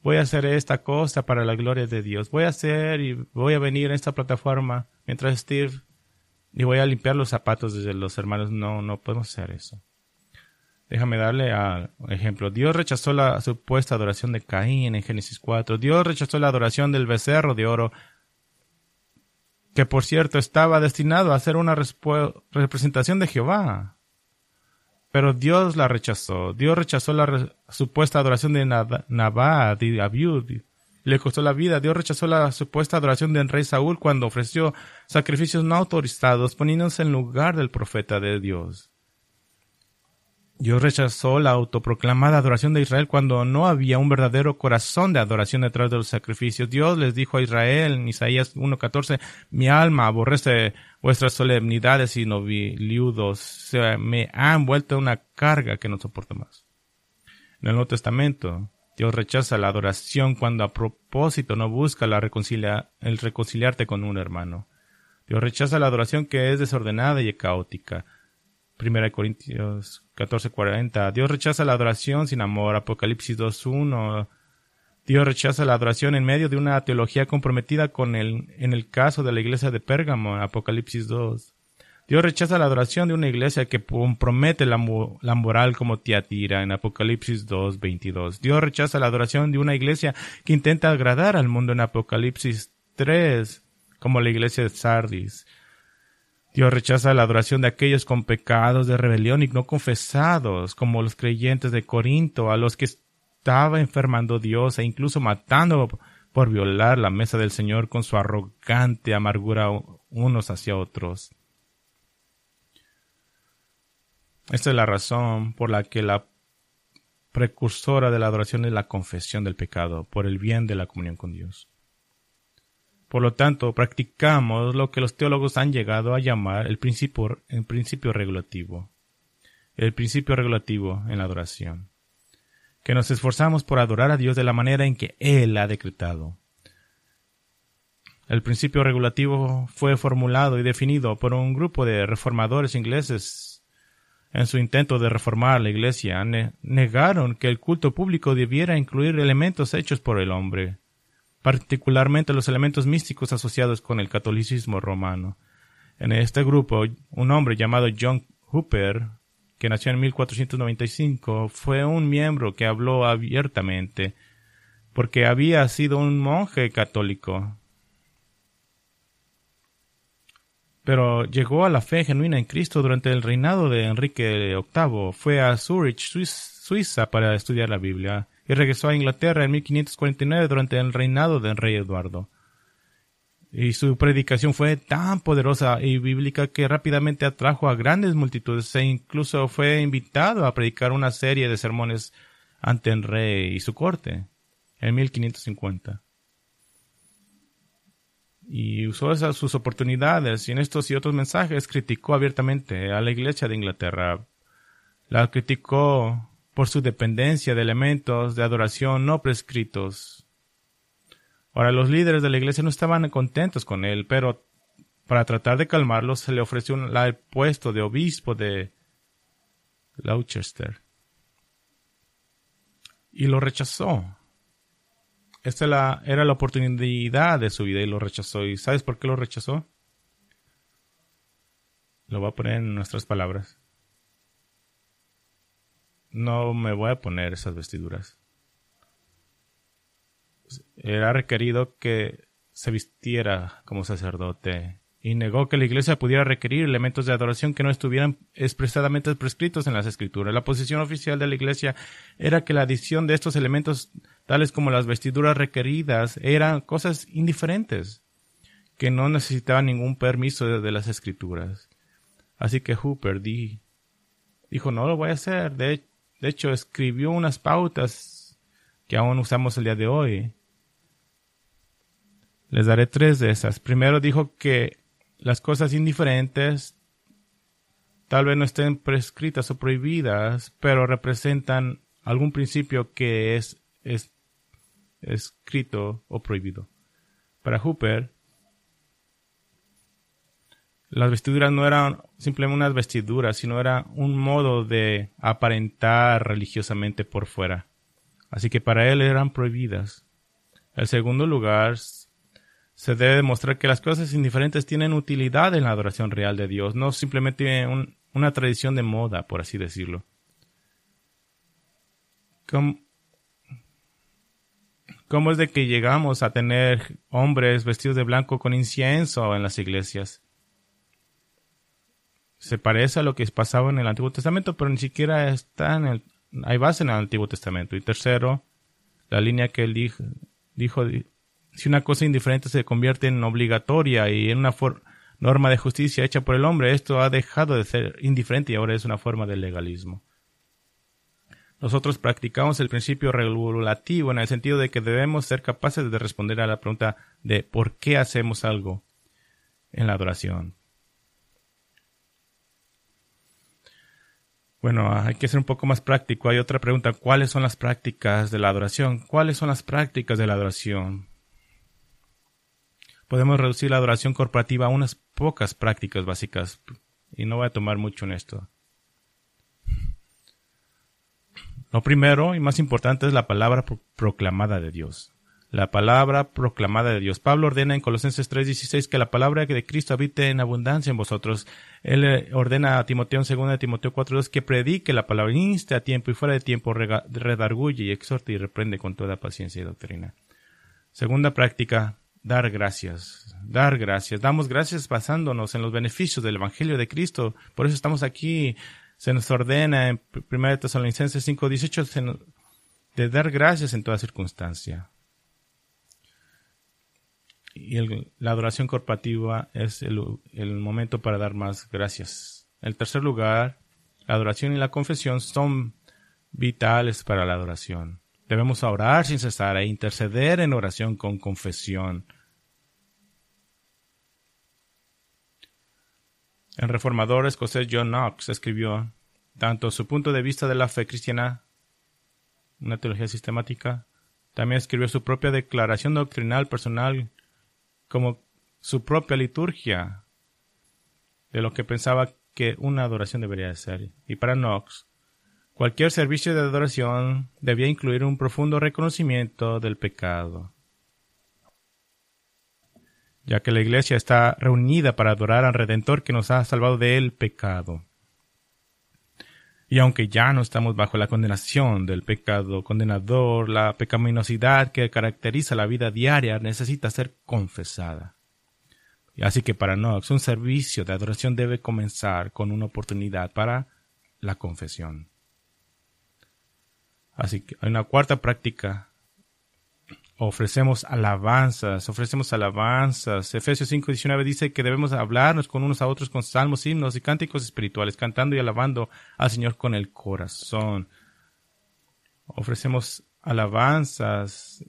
voy a hacer esta cosa para la gloria de Dios. Voy a venir a esta plataforma mientras Steve y voy a limpiar los zapatos de los hermanos. No podemos hacer eso. Déjame darle un ejemplo. Dios rechazó la supuesta adoración de Caín en Génesis 4. Dios rechazó la adoración del becerro de oro, que por cierto estaba destinado a ser una representación de Jehová. Pero Dios la rechazó. Dios rechazó la supuesta adoración de Nabad y Abiud. Le costó la vida. Dios rechazó la supuesta adoración del rey Saúl cuando ofreció sacrificios no autorizados, poniéndose en lugar del profeta de Dios. Dios rechazó la autoproclamada adoración de Israel cuando no había un verdadero corazón de adoración detrás de los sacrificios. Dios les dijo a Israel en Isaías 1:14, mi alma aborrece vuestras solemnidades y novilludos. Se me han vuelto una carga que no soporto más. En el Nuevo Testamento, Dios rechaza la adoración cuando a propósito no busca el reconciliarte con un hermano. Dios rechaza la adoración que es desordenada y caótica. 1 Corintios 14:40. Dios rechaza la adoración sin amor. Apocalipsis 2:1. Dios rechaza la adoración en medio de una teología comprometida en el caso de la iglesia de Pérgamo. Apocalipsis 2. Dios rechaza la adoración de una iglesia que compromete la moral como Tiatira en Apocalipsis 2:22. Dios rechaza la adoración de una iglesia que intenta agradar al mundo en Apocalipsis 3, como la iglesia de Sardis. Dios rechaza la adoración de aquellos con pecados de rebelión y no confesados, como los creyentes de Corinto, a los que estaba enfermando Dios e incluso matando por violar la mesa del Señor con su arrogante amargura unos hacia otros. Esta es la razón por la que la precursora de la adoración es la confesión del pecado, por el bien de la comunión con Dios. Por lo tanto, practicamos lo que los teólogos han llegado a llamar el principio regulativo. El principio regulativo en la adoración. Que nos esforzamos por adorar a Dios de la manera en que Él ha decretado. El principio regulativo fue formulado y definido por un grupo de reformadores ingleses. En su intento de reformar la Iglesia, negaron que el culto público debiera incluir elementos hechos por el hombre, particularmente los elementos místicos asociados con el catolicismo romano. En este grupo, un hombre llamado John Hooper, que nació en 1495, fue un miembro que habló abiertamente, porque había sido un monje católico. Pero llegó a la fe genuina en Cristo durante el reinado de Enrique VIII. Fue a Zurich, Suiza, para estudiar la Biblia, y regresó a Inglaterra en 1549 durante el reinado del rey Eduardo. Y su predicación fue tan poderosa y bíblica que rápidamente atrajo a grandes multitudes e incluso fue invitado a predicar una serie de sermones ante el rey y su corte en 1550. Y usó sus oportunidades y en estos y otros mensajes criticó abiertamente a la Iglesia de Inglaterra. La criticó por su dependencia de elementos de adoración no prescritos. Ahora, los líderes de la iglesia no estaban contentos con él, pero para tratar de calmarlos se le ofreció el puesto de obispo de Gloucester. Y lo rechazó. Esta era la oportunidad de su vida y lo rechazó. ¿Y sabes por qué lo rechazó? Lo voy a poner en nuestras palabras. No me voy a poner esas vestiduras. Era requerido que se vistiera como sacerdote y negó que la iglesia pudiera requerir elementos de adoración que no estuvieran expresadamente prescritos en las escrituras. La posición oficial de la iglesia era que la adición de estos elementos, tales como las vestiduras requeridas, eran cosas indiferentes, que no necesitaban ningún permiso de las escrituras. Así que Hooper dijo, no lo voy a hacer. De hecho, escribió unas pautas que aún usamos el día de hoy. Les daré 3 de esas. Primero dijo que las cosas indiferentes tal vez no estén prescritas o prohibidas, pero representan algún principio que es escrito o prohibido. Para Hooper, las vestiduras no eran simplemente unas vestiduras, sino era un modo de aparentar religiosamente por fuera. así que para él eran prohibidas. En segundo lugar, se debe demostrar que las cosas indiferentes tienen utilidad en la adoración real de Dios, no simplemente una tradición de moda, por así decirlo. ¿Cómo es de que llegamos a tener hombres vestidos de blanco con incienso en las iglesias? Se parece a lo que pasaba en el Antiguo Testamento, pero ni siquiera hay base en el Antiguo Testamento. Y tercero, la línea que él dijo, si una cosa indiferente se convierte en obligatoria y en una norma de justicia hecha por el hombre, esto ha dejado de ser indiferente y ahora es una forma de legalismo. Nosotros practicamos el principio regulativo en el sentido de que debemos ser capaces de responder a la pregunta de ¿por qué hacemos algo en la adoración? Bueno, hay que ser un poco más práctico. Hay otra pregunta. ¿Cuáles son las prácticas de la adoración? ¿Cuáles son las prácticas de la adoración? Podemos reducir la adoración corporativa a unas pocas prácticas básicas. Y no voy a tomar mucho en esto. Lo primero y más importante es la palabra proclamada de Dios. La palabra proclamada de Dios. Pablo ordena en Colosenses 3:16 que la palabra de Cristo habite en abundancia en vosotros. Él ordena a Timoteo en 2 Timoteo 4:2 que predique la palabra, inste a tiempo y fuera de tiempo, redarguye y exhorte y reprende con toda paciencia y doctrina. Segunda práctica, dar gracias. Dar gracias. Damos gracias basándonos en los beneficios del Evangelio de Cristo. Por eso estamos aquí. Se nos ordena en 1 Tesalonicenses 5:18 de dar gracias en toda circunstancia. Y la adoración corporativa es el momento para dar más gracias. En tercer lugar, la adoración y la confesión son vitales para la adoración. Debemos orar sin cesar e interceder en oración con confesión. El reformador escocés John Knox escribió tanto su punto de vista de la fe cristiana, una teología sistemática, también escribió su propia declaración doctrinal personal como su propia liturgia de lo que pensaba que una adoración debería ser. Y para Knox, cualquier servicio de adoración debía incluir un profundo reconocimiento del pecado, ya que la iglesia está reunida para adorar al Redentor que nos ha salvado del pecado. Y aunque ya no estamos bajo la condenación del pecado condenador, la pecaminosidad que caracteriza la vida diaria necesita ser confesada. Y así que para Knox, un servicio de adoración debe comenzar con una oportunidad para la confesión. Así que hay una cuarta práctica. Ofrecemos alabanzas. Efesios 5:19 dice que debemos hablarnos con unos a otros con salmos, himnos y cánticos espirituales, cantando y alabando al Señor con el corazón. Ofrecemos alabanzas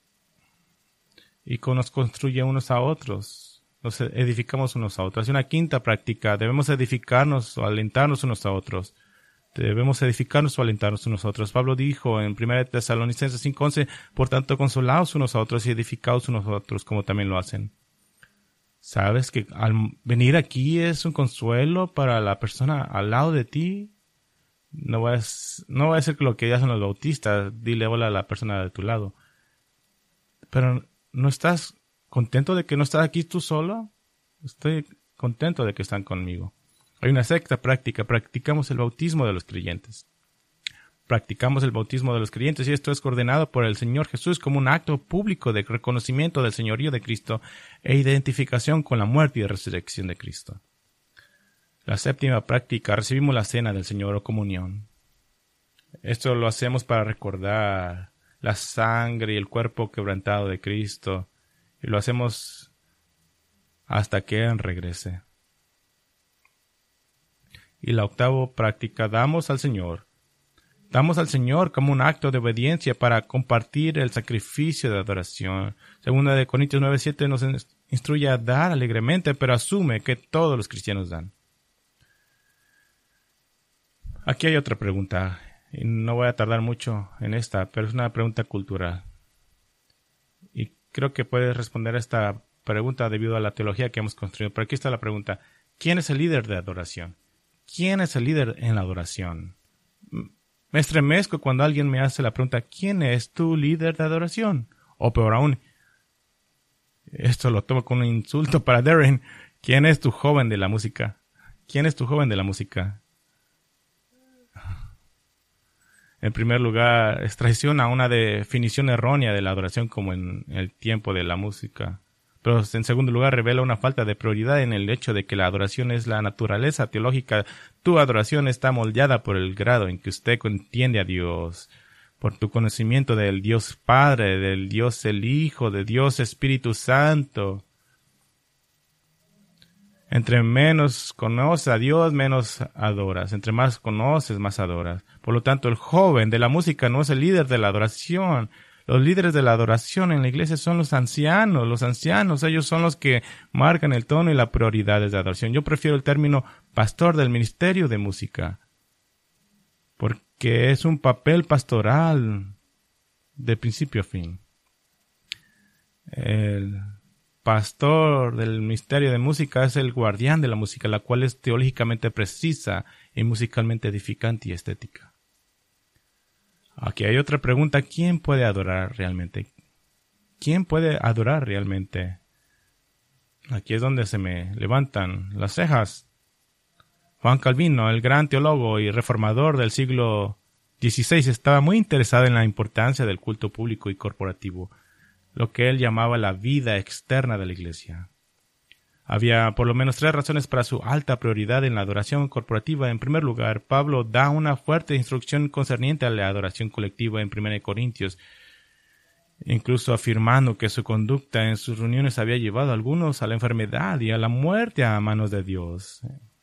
y nos construye unos a otros. Nos edificamos unos a otros. Hay una quinta práctica. Debemos edificarnos o alentarnos unos a otros. Debemos edificarnos o alentarnos unos a otros. Pablo dijo en 1 Tesalonicenses 5:11, por tanto, consolaos unos a otros y edificaos unos a otros, como también lo hacen. ¿Sabes que al venir aquí es un consuelo para la persona al lado de ti? No va a ser lo que hacen los bautistas, dile hola a la persona de tu lado. Pero ¿no estás contento de que no estás aquí tú solo? Estoy contento de que están conmigo. Hay una sexta práctica. Practicamos el bautismo de los creyentes. Practicamos el bautismo de los creyentes y esto es coordinado por el Señor Jesús como un acto público de reconocimiento del señorío de Cristo e identificación con la muerte y resurrección de Cristo. La séptima práctica, recibimos la cena del Señor o comunión. Esto lo hacemos para recordar la sangre y el cuerpo quebrantado de Cristo y lo hacemos hasta que Él regrese. Y la octava práctica, damos al Señor como un acto de obediencia para compartir el sacrificio de adoración. 2 Corintios 9:7 nos instruye a dar alegremente, pero asume que todos los cristianos dan. Aquí hay otra pregunta, y no voy a tardar mucho en esta, pero es una pregunta cultural. Y creo que puedes responder a esta pregunta debido a la teología que hemos construido. Pero aquí está la pregunta, ¿quién es el líder de adoración? ¿Quién es el líder en la adoración? Me estremezco cuando alguien me hace la pregunta, ¿quién es tu líder de adoración? O peor aún, esto lo tomo como un insulto para Darren, ¿quién es tu joven de la música? ¿Quién es tu joven de la música? En primer lugar, traiciona una definición errónea de la adoración como en el tiempo de la música. Pero en segundo lugar, revela una falta de prioridad en el hecho de que la adoración es la naturaleza teológica. Tu adoración está moldeada por el grado en que usted entiende a Dios, por tu conocimiento del Dios Padre, del Dios el Hijo, del Dios Espíritu Santo. Entre menos conoces a Dios, menos adoras. Entre más conoces, más adoras. Por lo tanto, el joven de la música no es el líder de la adoración. Los líderes de la adoración en la iglesia son los ancianos. Los ancianos, ellos son los que marcan el tono y las prioridades de adoración. Yo prefiero el término pastor del ministerio de música, porque es un papel pastoral de principio a fin. El pastor del ministerio de música es el guardián de la música, la cual es teológicamente precisa y musicalmente edificante y estética. Aquí hay otra pregunta. ¿Quién puede adorar realmente? ¿Quién puede adorar realmente? Aquí es donde se me levantan las cejas. Juan Calvino, el gran teólogo y reformador del siglo XVI, estaba muy interesado en la importancia del culto público y corporativo, lo que él llamaba la vida externa de la iglesia. Había por lo menos 3 razones para su alta prioridad en la adoración corporativa. En primer lugar, Pablo da una fuerte instrucción concerniente a la adoración colectiva en 1 Corintios, incluso afirmando que su conducta en sus reuniones había llevado a algunos a la enfermedad y a la muerte a manos de Dios.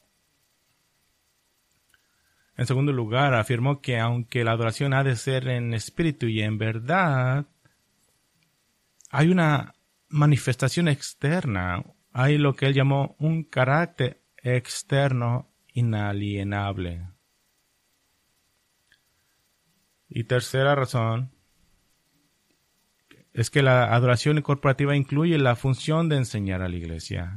En segundo lugar, afirmó que aunque la adoración ha de ser en espíritu y en verdad, hay una manifestación externa. Hay lo que él llamó un carácter externo inalienable. Y tercera razón es que la adoración corporativa incluye la función de enseñar a la iglesia.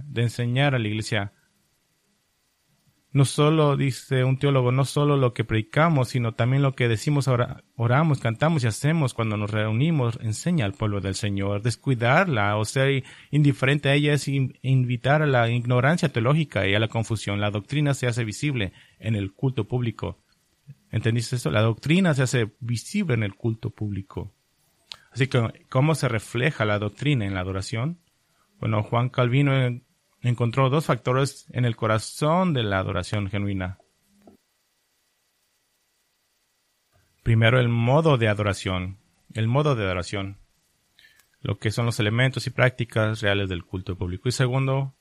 No solo, dice un teólogo, no solo lo que predicamos, sino también lo que decimos, oramos, cantamos y hacemos cuando nos reunimos, enseña al pueblo del Señor. Descuidarla o ser indiferente a ella es invitar a la ignorancia teológica y a la confusión. La doctrina se hace visible en el culto público. ¿Entendiste eso? La doctrina se hace visible en el culto público. Así que, ¿cómo se refleja la doctrina en la adoración? Bueno, Juan Calvino encontró 2 factores en el corazón de la adoración genuina. Primero, el modo de adoración. Lo que son los elementos y prácticas reales del culto público. Y segundo,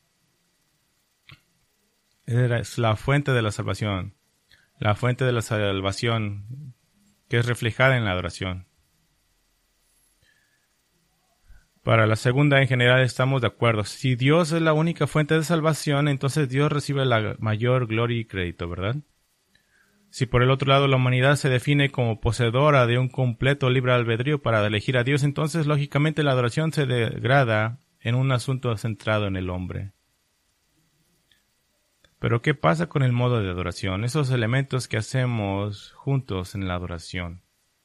es la fuente de la salvación. La fuente de la salvación que es reflejada en la adoración. Para la segunda, en general, estamos de acuerdo. Si Dios es la única fuente de salvación, entonces Dios recibe la mayor gloria y crédito, ¿verdad? Si por el otro lado la humanidad se define como poseedora de un completo libre albedrío para elegir a Dios, entonces lógicamente la adoración se degrada en un asunto centrado en el hombre. Pero ¿qué pasa con el modo de adoración? Esos elementos que hacemos juntos en la adoración.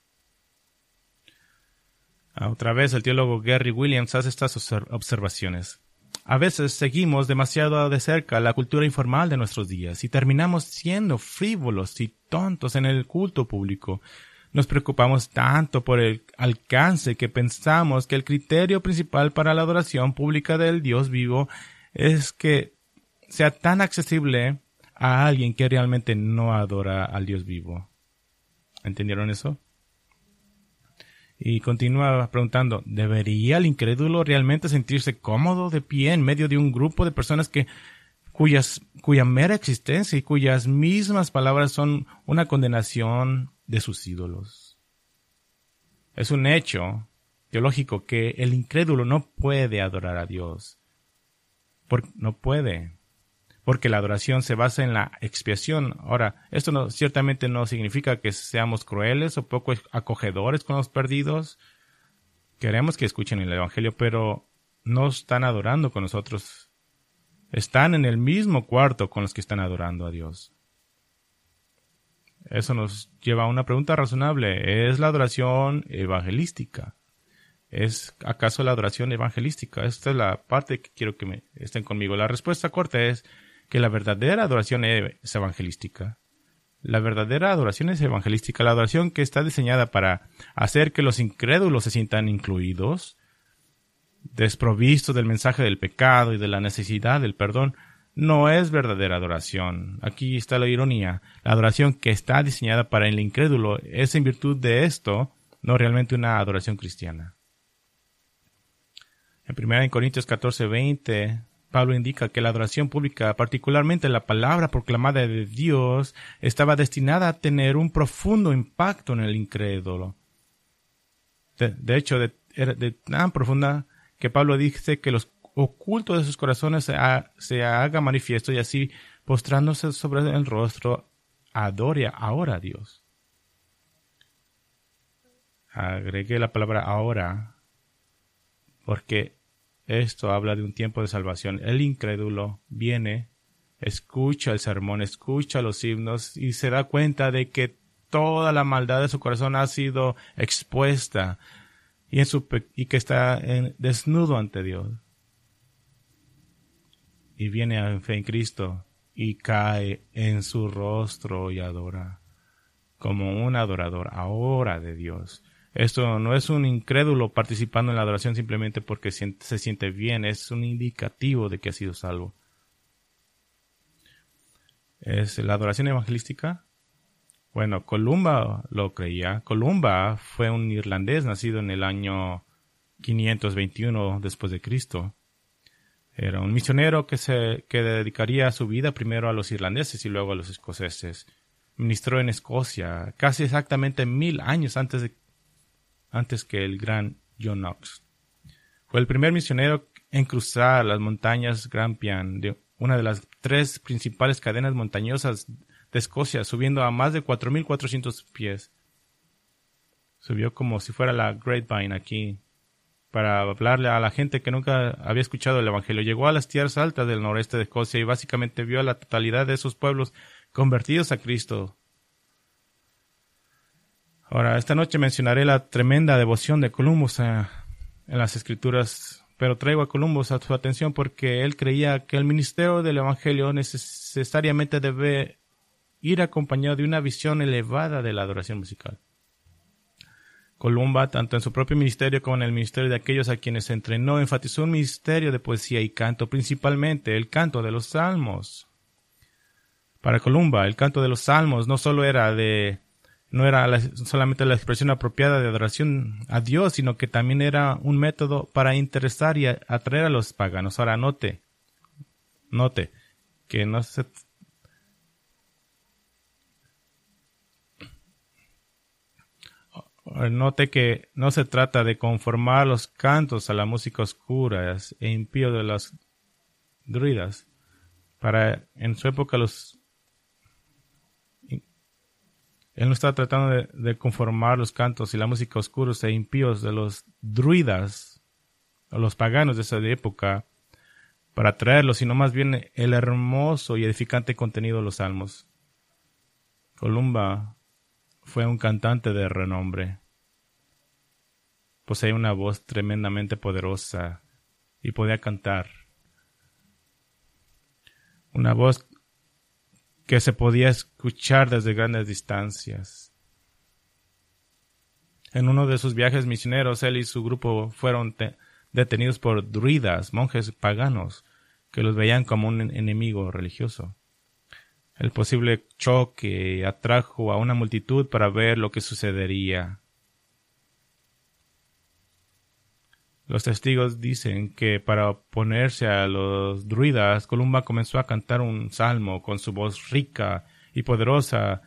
Otra vez el teólogo Gary Williams hace estas observaciones. A veces seguimos demasiado de cerca la cultura informal de nuestros días y terminamos siendo frívolos y tontos en el culto público. Nos preocupamos tanto por el alcance que pensamos que el criterio principal para la adoración pública del Dios vivo es que sea tan accesible a alguien que realmente no adora al Dios vivo. ¿Entendieron eso? Y continúa preguntando, ¿debería el incrédulo realmente sentirse cómodo de pie en medio de un grupo de personas cuya mera existencia y cuyas mismas palabras son una condenación de sus ídolos? Es un hecho teológico que el incrédulo no puede adorar a Dios. No puede. Porque la adoración se basa en la expiación. Ahora, esto ciertamente no significa que seamos crueles o poco acogedores con los perdidos. Queremos que escuchen el Evangelio, pero no están adorando con nosotros. Están en el mismo cuarto con los que están adorando a Dios. Eso nos lleva a una pregunta razonable. ¿Es la adoración evangelística? ¿Es acaso la adoración evangelística? Esta es la parte que quiero que estén conmigo. La respuesta corta es que la verdadera adoración es evangelística. La verdadera adoración es evangelística. La adoración que está diseñada para hacer que los incrédulos se sientan incluidos, desprovistos del mensaje del pecado y de la necesidad del perdón, no es verdadera adoración. Aquí está la ironía. La adoración que está diseñada para el incrédulo es en virtud de esto, no realmente una adoración cristiana. En 1 Corintios 14:20, Pablo indica que la adoración pública, particularmente la palabra proclamada de Dios, estaba destinada a tener un profundo impacto en el incrédulo. De hecho, era tan profunda que Pablo dice que los oculto de sus corazones se haga manifiesto y así, postrándose sobre el rostro, adore ahora a Dios. Agregué la palabra ahora porque esto habla de un tiempo de salvación. El incrédulo viene, escucha el sermón, escucha los himnos y se da cuenta de que toda la maldad de su corazón ha sido expuesta y que está desnudo ante Dios. Y viene en fe en Cristo y cae en su rostro y adora como un adorador ahora de Dios. Esto no es un incrédulo participando en la adoración simplemente porque se siente bien, es un indicativo de que ha sido salvo. ¿Es la adoración evangelística? Bueno, Columba lo creía. Columba fue un irlandés nacido en el año 521 después de Cristo. Era un misionero que dedicaría su vida primero a los irlandeses y luego a los escoceses. Ministró en Escocia casi exactamente 1000 años antes que el gran John Knox. Fue el primer misionero en cruzar las montañas Grampian, una de las 3 principales cadenas montañosas de Escocia, subiendo a más de 4,400 pies. Subió como si fuera la Grapevine aquí, para hablarle a la gente que nunca había escuchado el Evangelio. Llegó a las tierras altas del noreste de Escocia y básicamente vio a la totalidad de esos pueblos convertidos a Cristo. Ahora, esta noche mencionaré la tremenda devoción de Columbus en las Escrituras, pero traigo a Columbus a su atención porque él creía que el ministerio del Evangelio necesariamente debe ir acompañado de una visión elevada de la adoración musical. Columba, tanto en su propio ministerio como en el ministerio de aquellos a quienes se entrenó, enfatizó un ministerio de poesía y canto, principalmente el canto de los salmos. Para Columba, el canto de los salmos no era solamente la expresión apropiada de adoración a Dios, sino que también era un método para interesar y atraer a los paganos. Ahora note que no se trata de conformar los cantos a la música oscura e impío de las druidas. En su época él no estaba tratando de conformar los cantos y la música oscuros e impíos de los druidas o los paganos de esa época para atraerlos, sino más bien el hermoso y edificante contenido de los salmos. Columba fue un cantante de renombre. Poseía una voz tremendamente poderosa y podía cantar. Una voz que se podía escuchar desde grandes distancias. En uno de sus viajes misioneros, él y su grupo fueron detenidos por druidas, monjes paganos, que los veían como un enemigo religioso. El posible choque atrajo a una multitud para ver lo que sucedería. Los testigos dicen que para oponerse a los druidas, Columba comenzó a cantar un salmo con su voz rica y poderosa.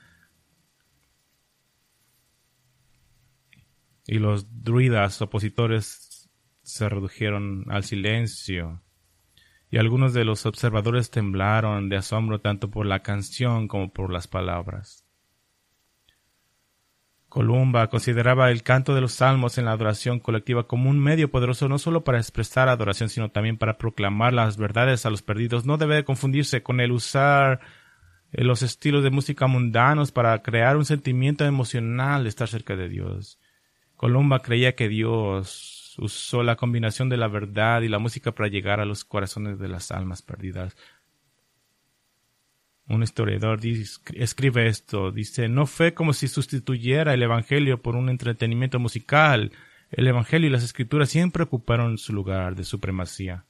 Y los druidas opositores se redujeron al silencio. Y algunos de los observadores temblaron de asombro tanto por la canción como por las palabras. Columba consideraba el canto de los salmos en la adoración colectiva como un medio poderoso no solo para expresar adoración, sino también para proclamar las verdades a los perdidos. No debe confundirse con el usar los estilos de música mundanos para crear un sentimiento emocional de estar cerca de Dios. Columba creía que Dios usó la combinación de la verdad y la música para llegar a los corazones de las almas perdidas. Un historiador escribe esto, dice: no fue como si sustituyera el Evangelio por un entretenimiento musical. El Evangelio y las Escrituras siempre ocuparon su lugar de supremacía.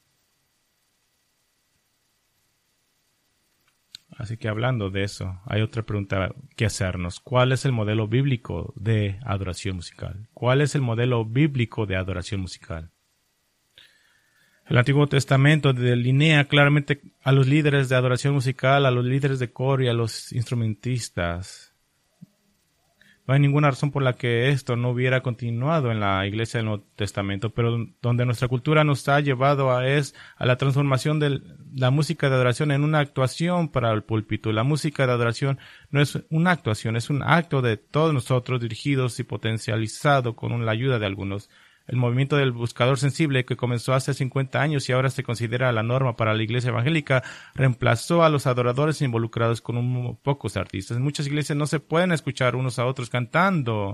Así que hablando de eso, hay otra pregunta que hacernos. ¿Cuál es el modelo bíblico de adoración musical? ¿Cuál es el modelo bíblico de adoración musical? El Antiguo Testamento delinea claramente a los líderes de adoración musical, a los líderes de coro y a los instrumentistas. No hay ninguna razón por la que esto no hubiera continuado en la iglesia del Nuevo Testamento, pero donde nuestra cultura nos ha llevado a la transformación de la música de adoración en una actuación para el púlpito. La música de adoración no es una actuación, es un acto de todos nosotros dirigidos y potencializado con la ayuda de algunos. El movimiento del buscador sensible, que comenzó hace 50 años y ahora se considera la norma para la iglesia evangélica, reemplazó a los adoradores involucrados con pocos artistas. En muchas iglesias no se pueden escuchar unos a otros cantando,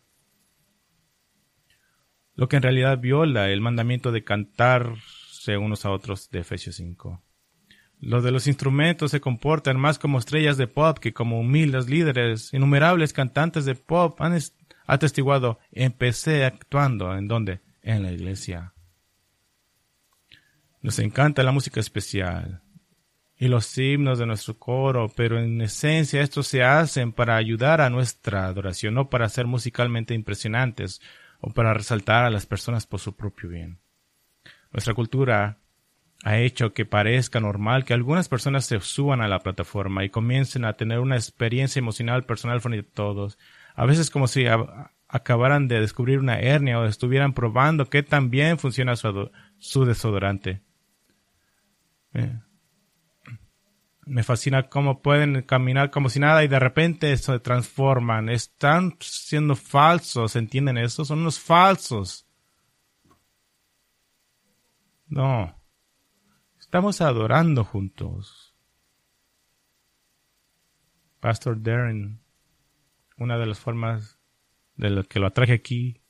lo que en realidad viola el mandamiento de cantarse unos a otros de Efesios 5. Los de los instrumentos se comportan más como estrellas de pop que como humildes líderes. Innumerables cantantes de pop han atestiguado: empecé actuando. ¿En dónde? En la iglesia. Nos encanta la música especial y los himnos de nuestro coro, pero en esencia estos se hacen para ayudar a nuestra adoración, no para ser musicalmente impresionantes o para resaltar a las personas por su propio bien. Nuestra cultura ha hecho que parezca normal que algunas personas se suban a la plataforma y comiencen a tener una experiencia emocional personal frente a todos. A veces como si acabaran de descubrir una hernia o estuvieran probando qué tan bien funciona su desodorante. Me fascina cómo pueden caminar como si nada y de repente se transforman. Están siendo falsos, ¿entienden eso? Son unos falsos. No. Estamos adorando juntos. Pastor Darren, una de las formas de lo que lo atraje aquí,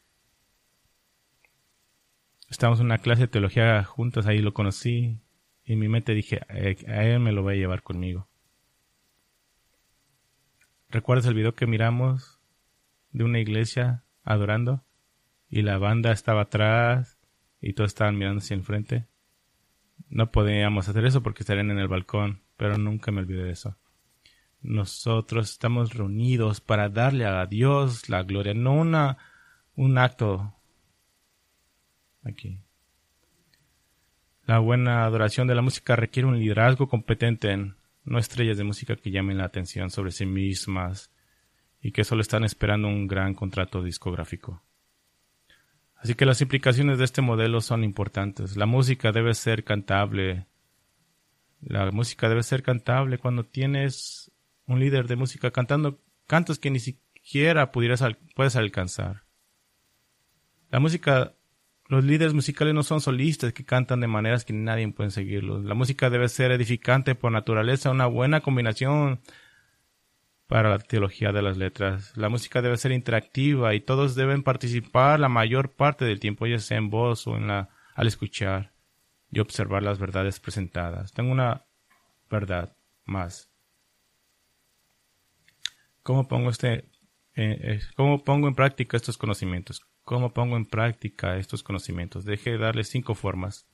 estábamos en una clase de teología juntos, ahí lo conocí, y en mi mente dije: a él me lo voy a llevar conmigo. ¿Recuerdas el video que miramos de una iglesia adorando? Y la banda estaba atrás, y todos estaban mirando hacia el frente. No podíamos hacer eso porque estarían en el balcón, pero nunca me olvidé de eso. Nosotros estamos reunidos para darle a Dios la gloria, no un acto aquí. La buena adoración de la música requiere un liderazgo competente, no estrellas de música que llamen la atención sobre sí mismas y que solo están esperando un gran contrato discográfico. Así que las implicaciones de este modelo son importantes. La música debe ser cantable. La música debe ser cantable cuando tienes un líder de música cantando cantos que ni siquiera puedes alcanzar. La música, los líderes musicales no son solistas que cantan de maneras que nadie puede seguirlos. La música debe ser edificante por naturaleza, una buena combinación para la teología de las letras. La música debe ser interactiva y todos deben participar la mayor parte del tiempo, ya sea en voz o al escuchar y observar las verdades presentadas. Tengo una verdad más. ¿Cómo pongo en práctica estos conocimientos? ¿Cómo pongo en práctica estos conocimientos? Deje de darle 5 formas.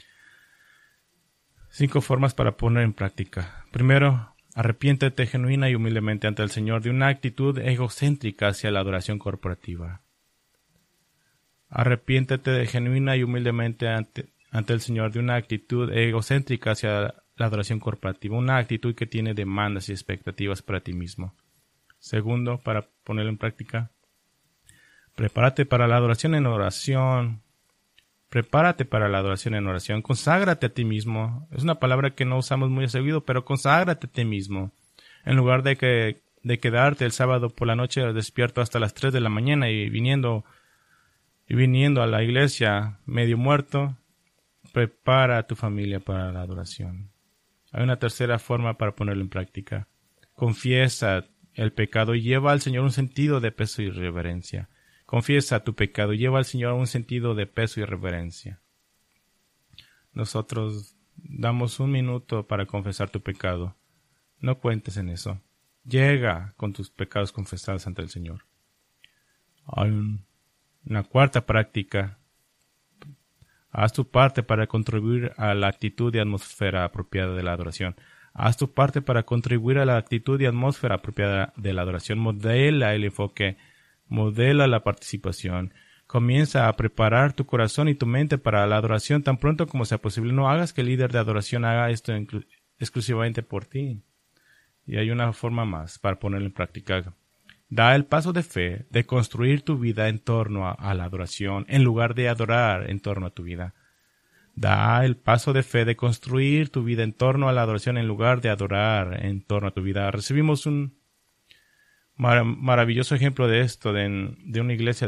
5 formas para poner en práctica. Primero, arrepiéntete genuina y humildemente ante el Señor de una actitud egocéntrica hacia la adoración corporativa. Arrepiéntete genuina y humildemente ante el Señor de una actitud egocéntrica hacia la adoración corporativa, una actitud que tiene demandas y expectativas para ti mismo. Segundo, para ponerlo en práctica, prepárate para la adoración en oración. Prepárate para la adoración en oración. Conságrate a ti mismo. Es una palabra que no usamos muy seguido, pero conságrate a ti mismo. En lugar de quedarte el sábado por la noche despierto hasta las 3 de la mañana y viniendo a la iglesia medio muerto, prepara a tu familia para la adoración. Hay una tercera forma para ponerlo en práctica. Confiesa el pecado y lleva al Señor un sentido de peso y reverencia. Confiesa tu pecado y lleva al Señor un sentido de peso y reverencia. Nosotros damos 1 minuto para confesar tu pecado. No cuentes en eso. Llega con tus pecados confesados ante el Señor. Hay una cuarta práctica. Haz tu parte para contribuir a la actitud y atmósfera apropiada de la adoración. Haz tu parte para contribuir a la actitud y atmósfera apropiada de la adoración. Modela el enfoque. Modela la participación. Comienza a preparar tu corazón y tu mente para la adoración tan pronto como sea posible. No hagas que el líder de adoración haga esto exclusivamente por ti. Y hay una forma más para ponerlo en práctica. Da el paso de fe de construir tu vida en torno a la adoración en lugar de adorar en torno a tu vida. Da el paso de fe de construir tu vida en torno a la adoración en lugar de adorar en torno a tu vida. Recibimos un maravilloso ejemplo de esto de una iglesia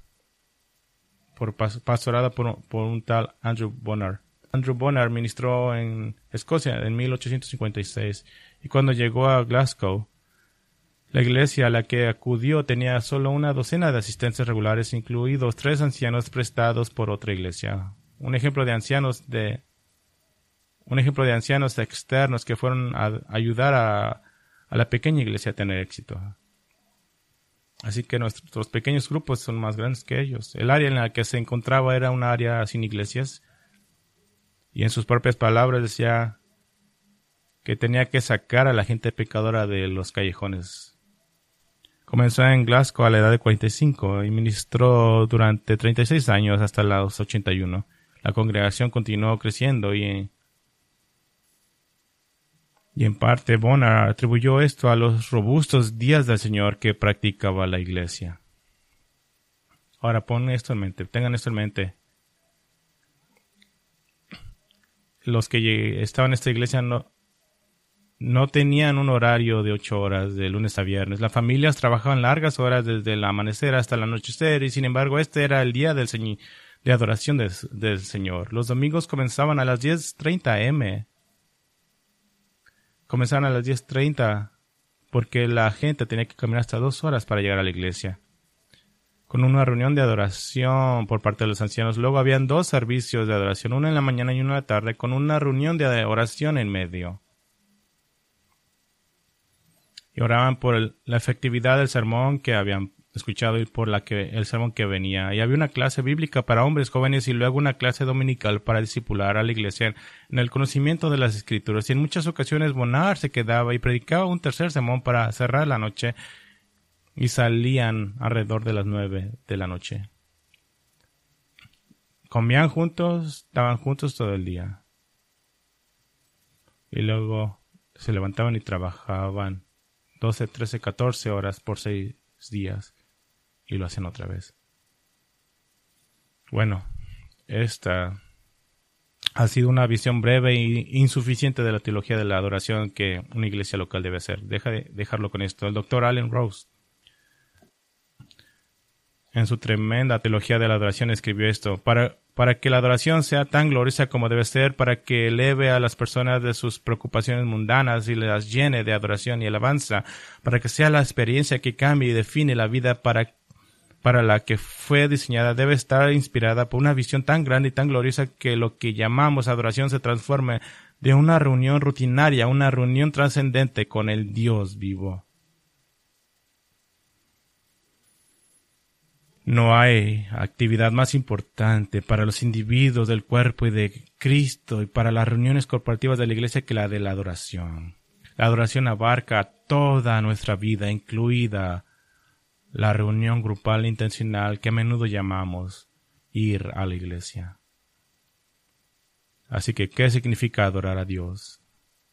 pastorada por un tal Andrew Bonar. Andrew Bonar ministró en Escocia en 1856 y cuando llegó a Glasgow, la iglesia a la que acudió tenía solo una docena de asistentes regulares, incluidos 3 ancianos prestados por otra iglesia. Un ejemplo de ancianos externos que fueron a ayudar a la pequeña iglesia a tener éxito. Así que nuestros pequeños grupos son más grandes que ellos. El área en la que se encontraba era un área sin iglesias. Y en sus propias palabras decía que tenía que sacar a la gente pecadora de los callejones. Comenzó en Glasgow a la edad de 45 y ministró durante 36 años hasta los 81. La congregación continuó creciendo y en parte Bonar atribuyó esto a los robustos días del Señor que practicaba la iglesia. Ahora tengan esto en mente. Los que estaban en esta iglesia no tenían un horario de 8 horas de lunes a viernes. Las familias trabajaban largas horas desde el amanecer hasta el anochecer y sin embargo este era el día de adoración del Señor. Los domingos comenzaban a las 10:30 a.m. Comenzaron a las 10:30 porque la gente tenía que caminar hasta 2 horas para llegar a la iglesia. Con una reunión de adoración por parte de los ancianos. Luego habían 2 servicios de adoración, uno en la mañana y uno en la tarde, con una reunión de oración en medio. Y oraban por la efectividad del sermón que habían escuchado y por el sermón que venía. Y había una clase bíblica para hombres jóvenes y luego una clase dominical para discipular a la iglesia en el conocimiento de las Escrituras. Y en muchas ocasiones Bonar se quedaba y predicaba un tercer sermón para cerrar la noche y salían alrededor de las 9 de la noche. Comían juntos, estaban juntos todo el día. Y luego se levantaban y trabajaban 12, 13, 14 horas por 6 días. Y lo hacen otra vez. Bueno, esta ha sido una visión breve e insuficiente de la teología de la adoración que una iglesia local debe hacer. Dejarlo con esto. El Dr. Allen Rose, en su tremenda teología de la adoración, escribió esto. Para que la adoración sea tan gloriosa como debe ser, para que eleve a las personas de sus preocupaciones mundanas y las llene de adoración y alabanza, para que sea la experiencia que cambie y define la vida para la que fue diseñada, debe estar inspirada por una visión tan grande y tan gloriosa que lo que llamamos adoración se transforme de una reunión rutinaria a una reunión trascendente con el Dios vivo. No hay actividad más importante para los individuos del cuerpo y de Cristo y para las reuniones corporativas de la iglesia que la de la adoración. La adoración abarca toda nuestra vida, incluida la reunión grupal intencional que a menudo llamamos ir a la iglesia. Así que, ¿qué significa adorar a Dios?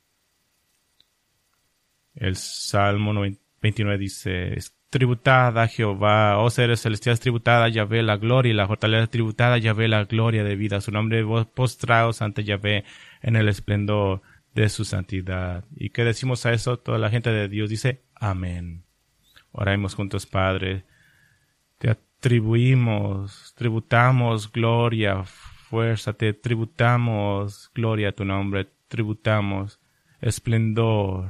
El Salmo 29 dice: tributad a Jehová, oh seres celestiales, tributad a Yahvé la gloria y la fortaleza, tributad a Yahvé la gloria de vida. Su nombre, vos postraos ante Yahvé en el esplendor de su santidad. ¿Y qué decimos a eso? Toda la gente de Dios dice amén. Oremos juntos, Padre. Te tributamos gloria, fuerza, te tributamos gloria a tu nombre, tributamos esplendor,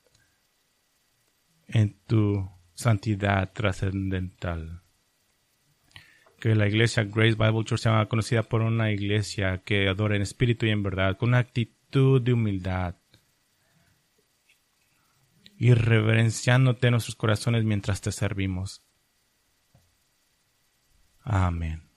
en tu santidad trascendental. Que la iglesia Grace Bible Church sea conocida por una iglesia que adora en espíritu y en verdad, con una actitud de humildad, y reverenciándote en nuestros corazones mientras te servimos. Amén.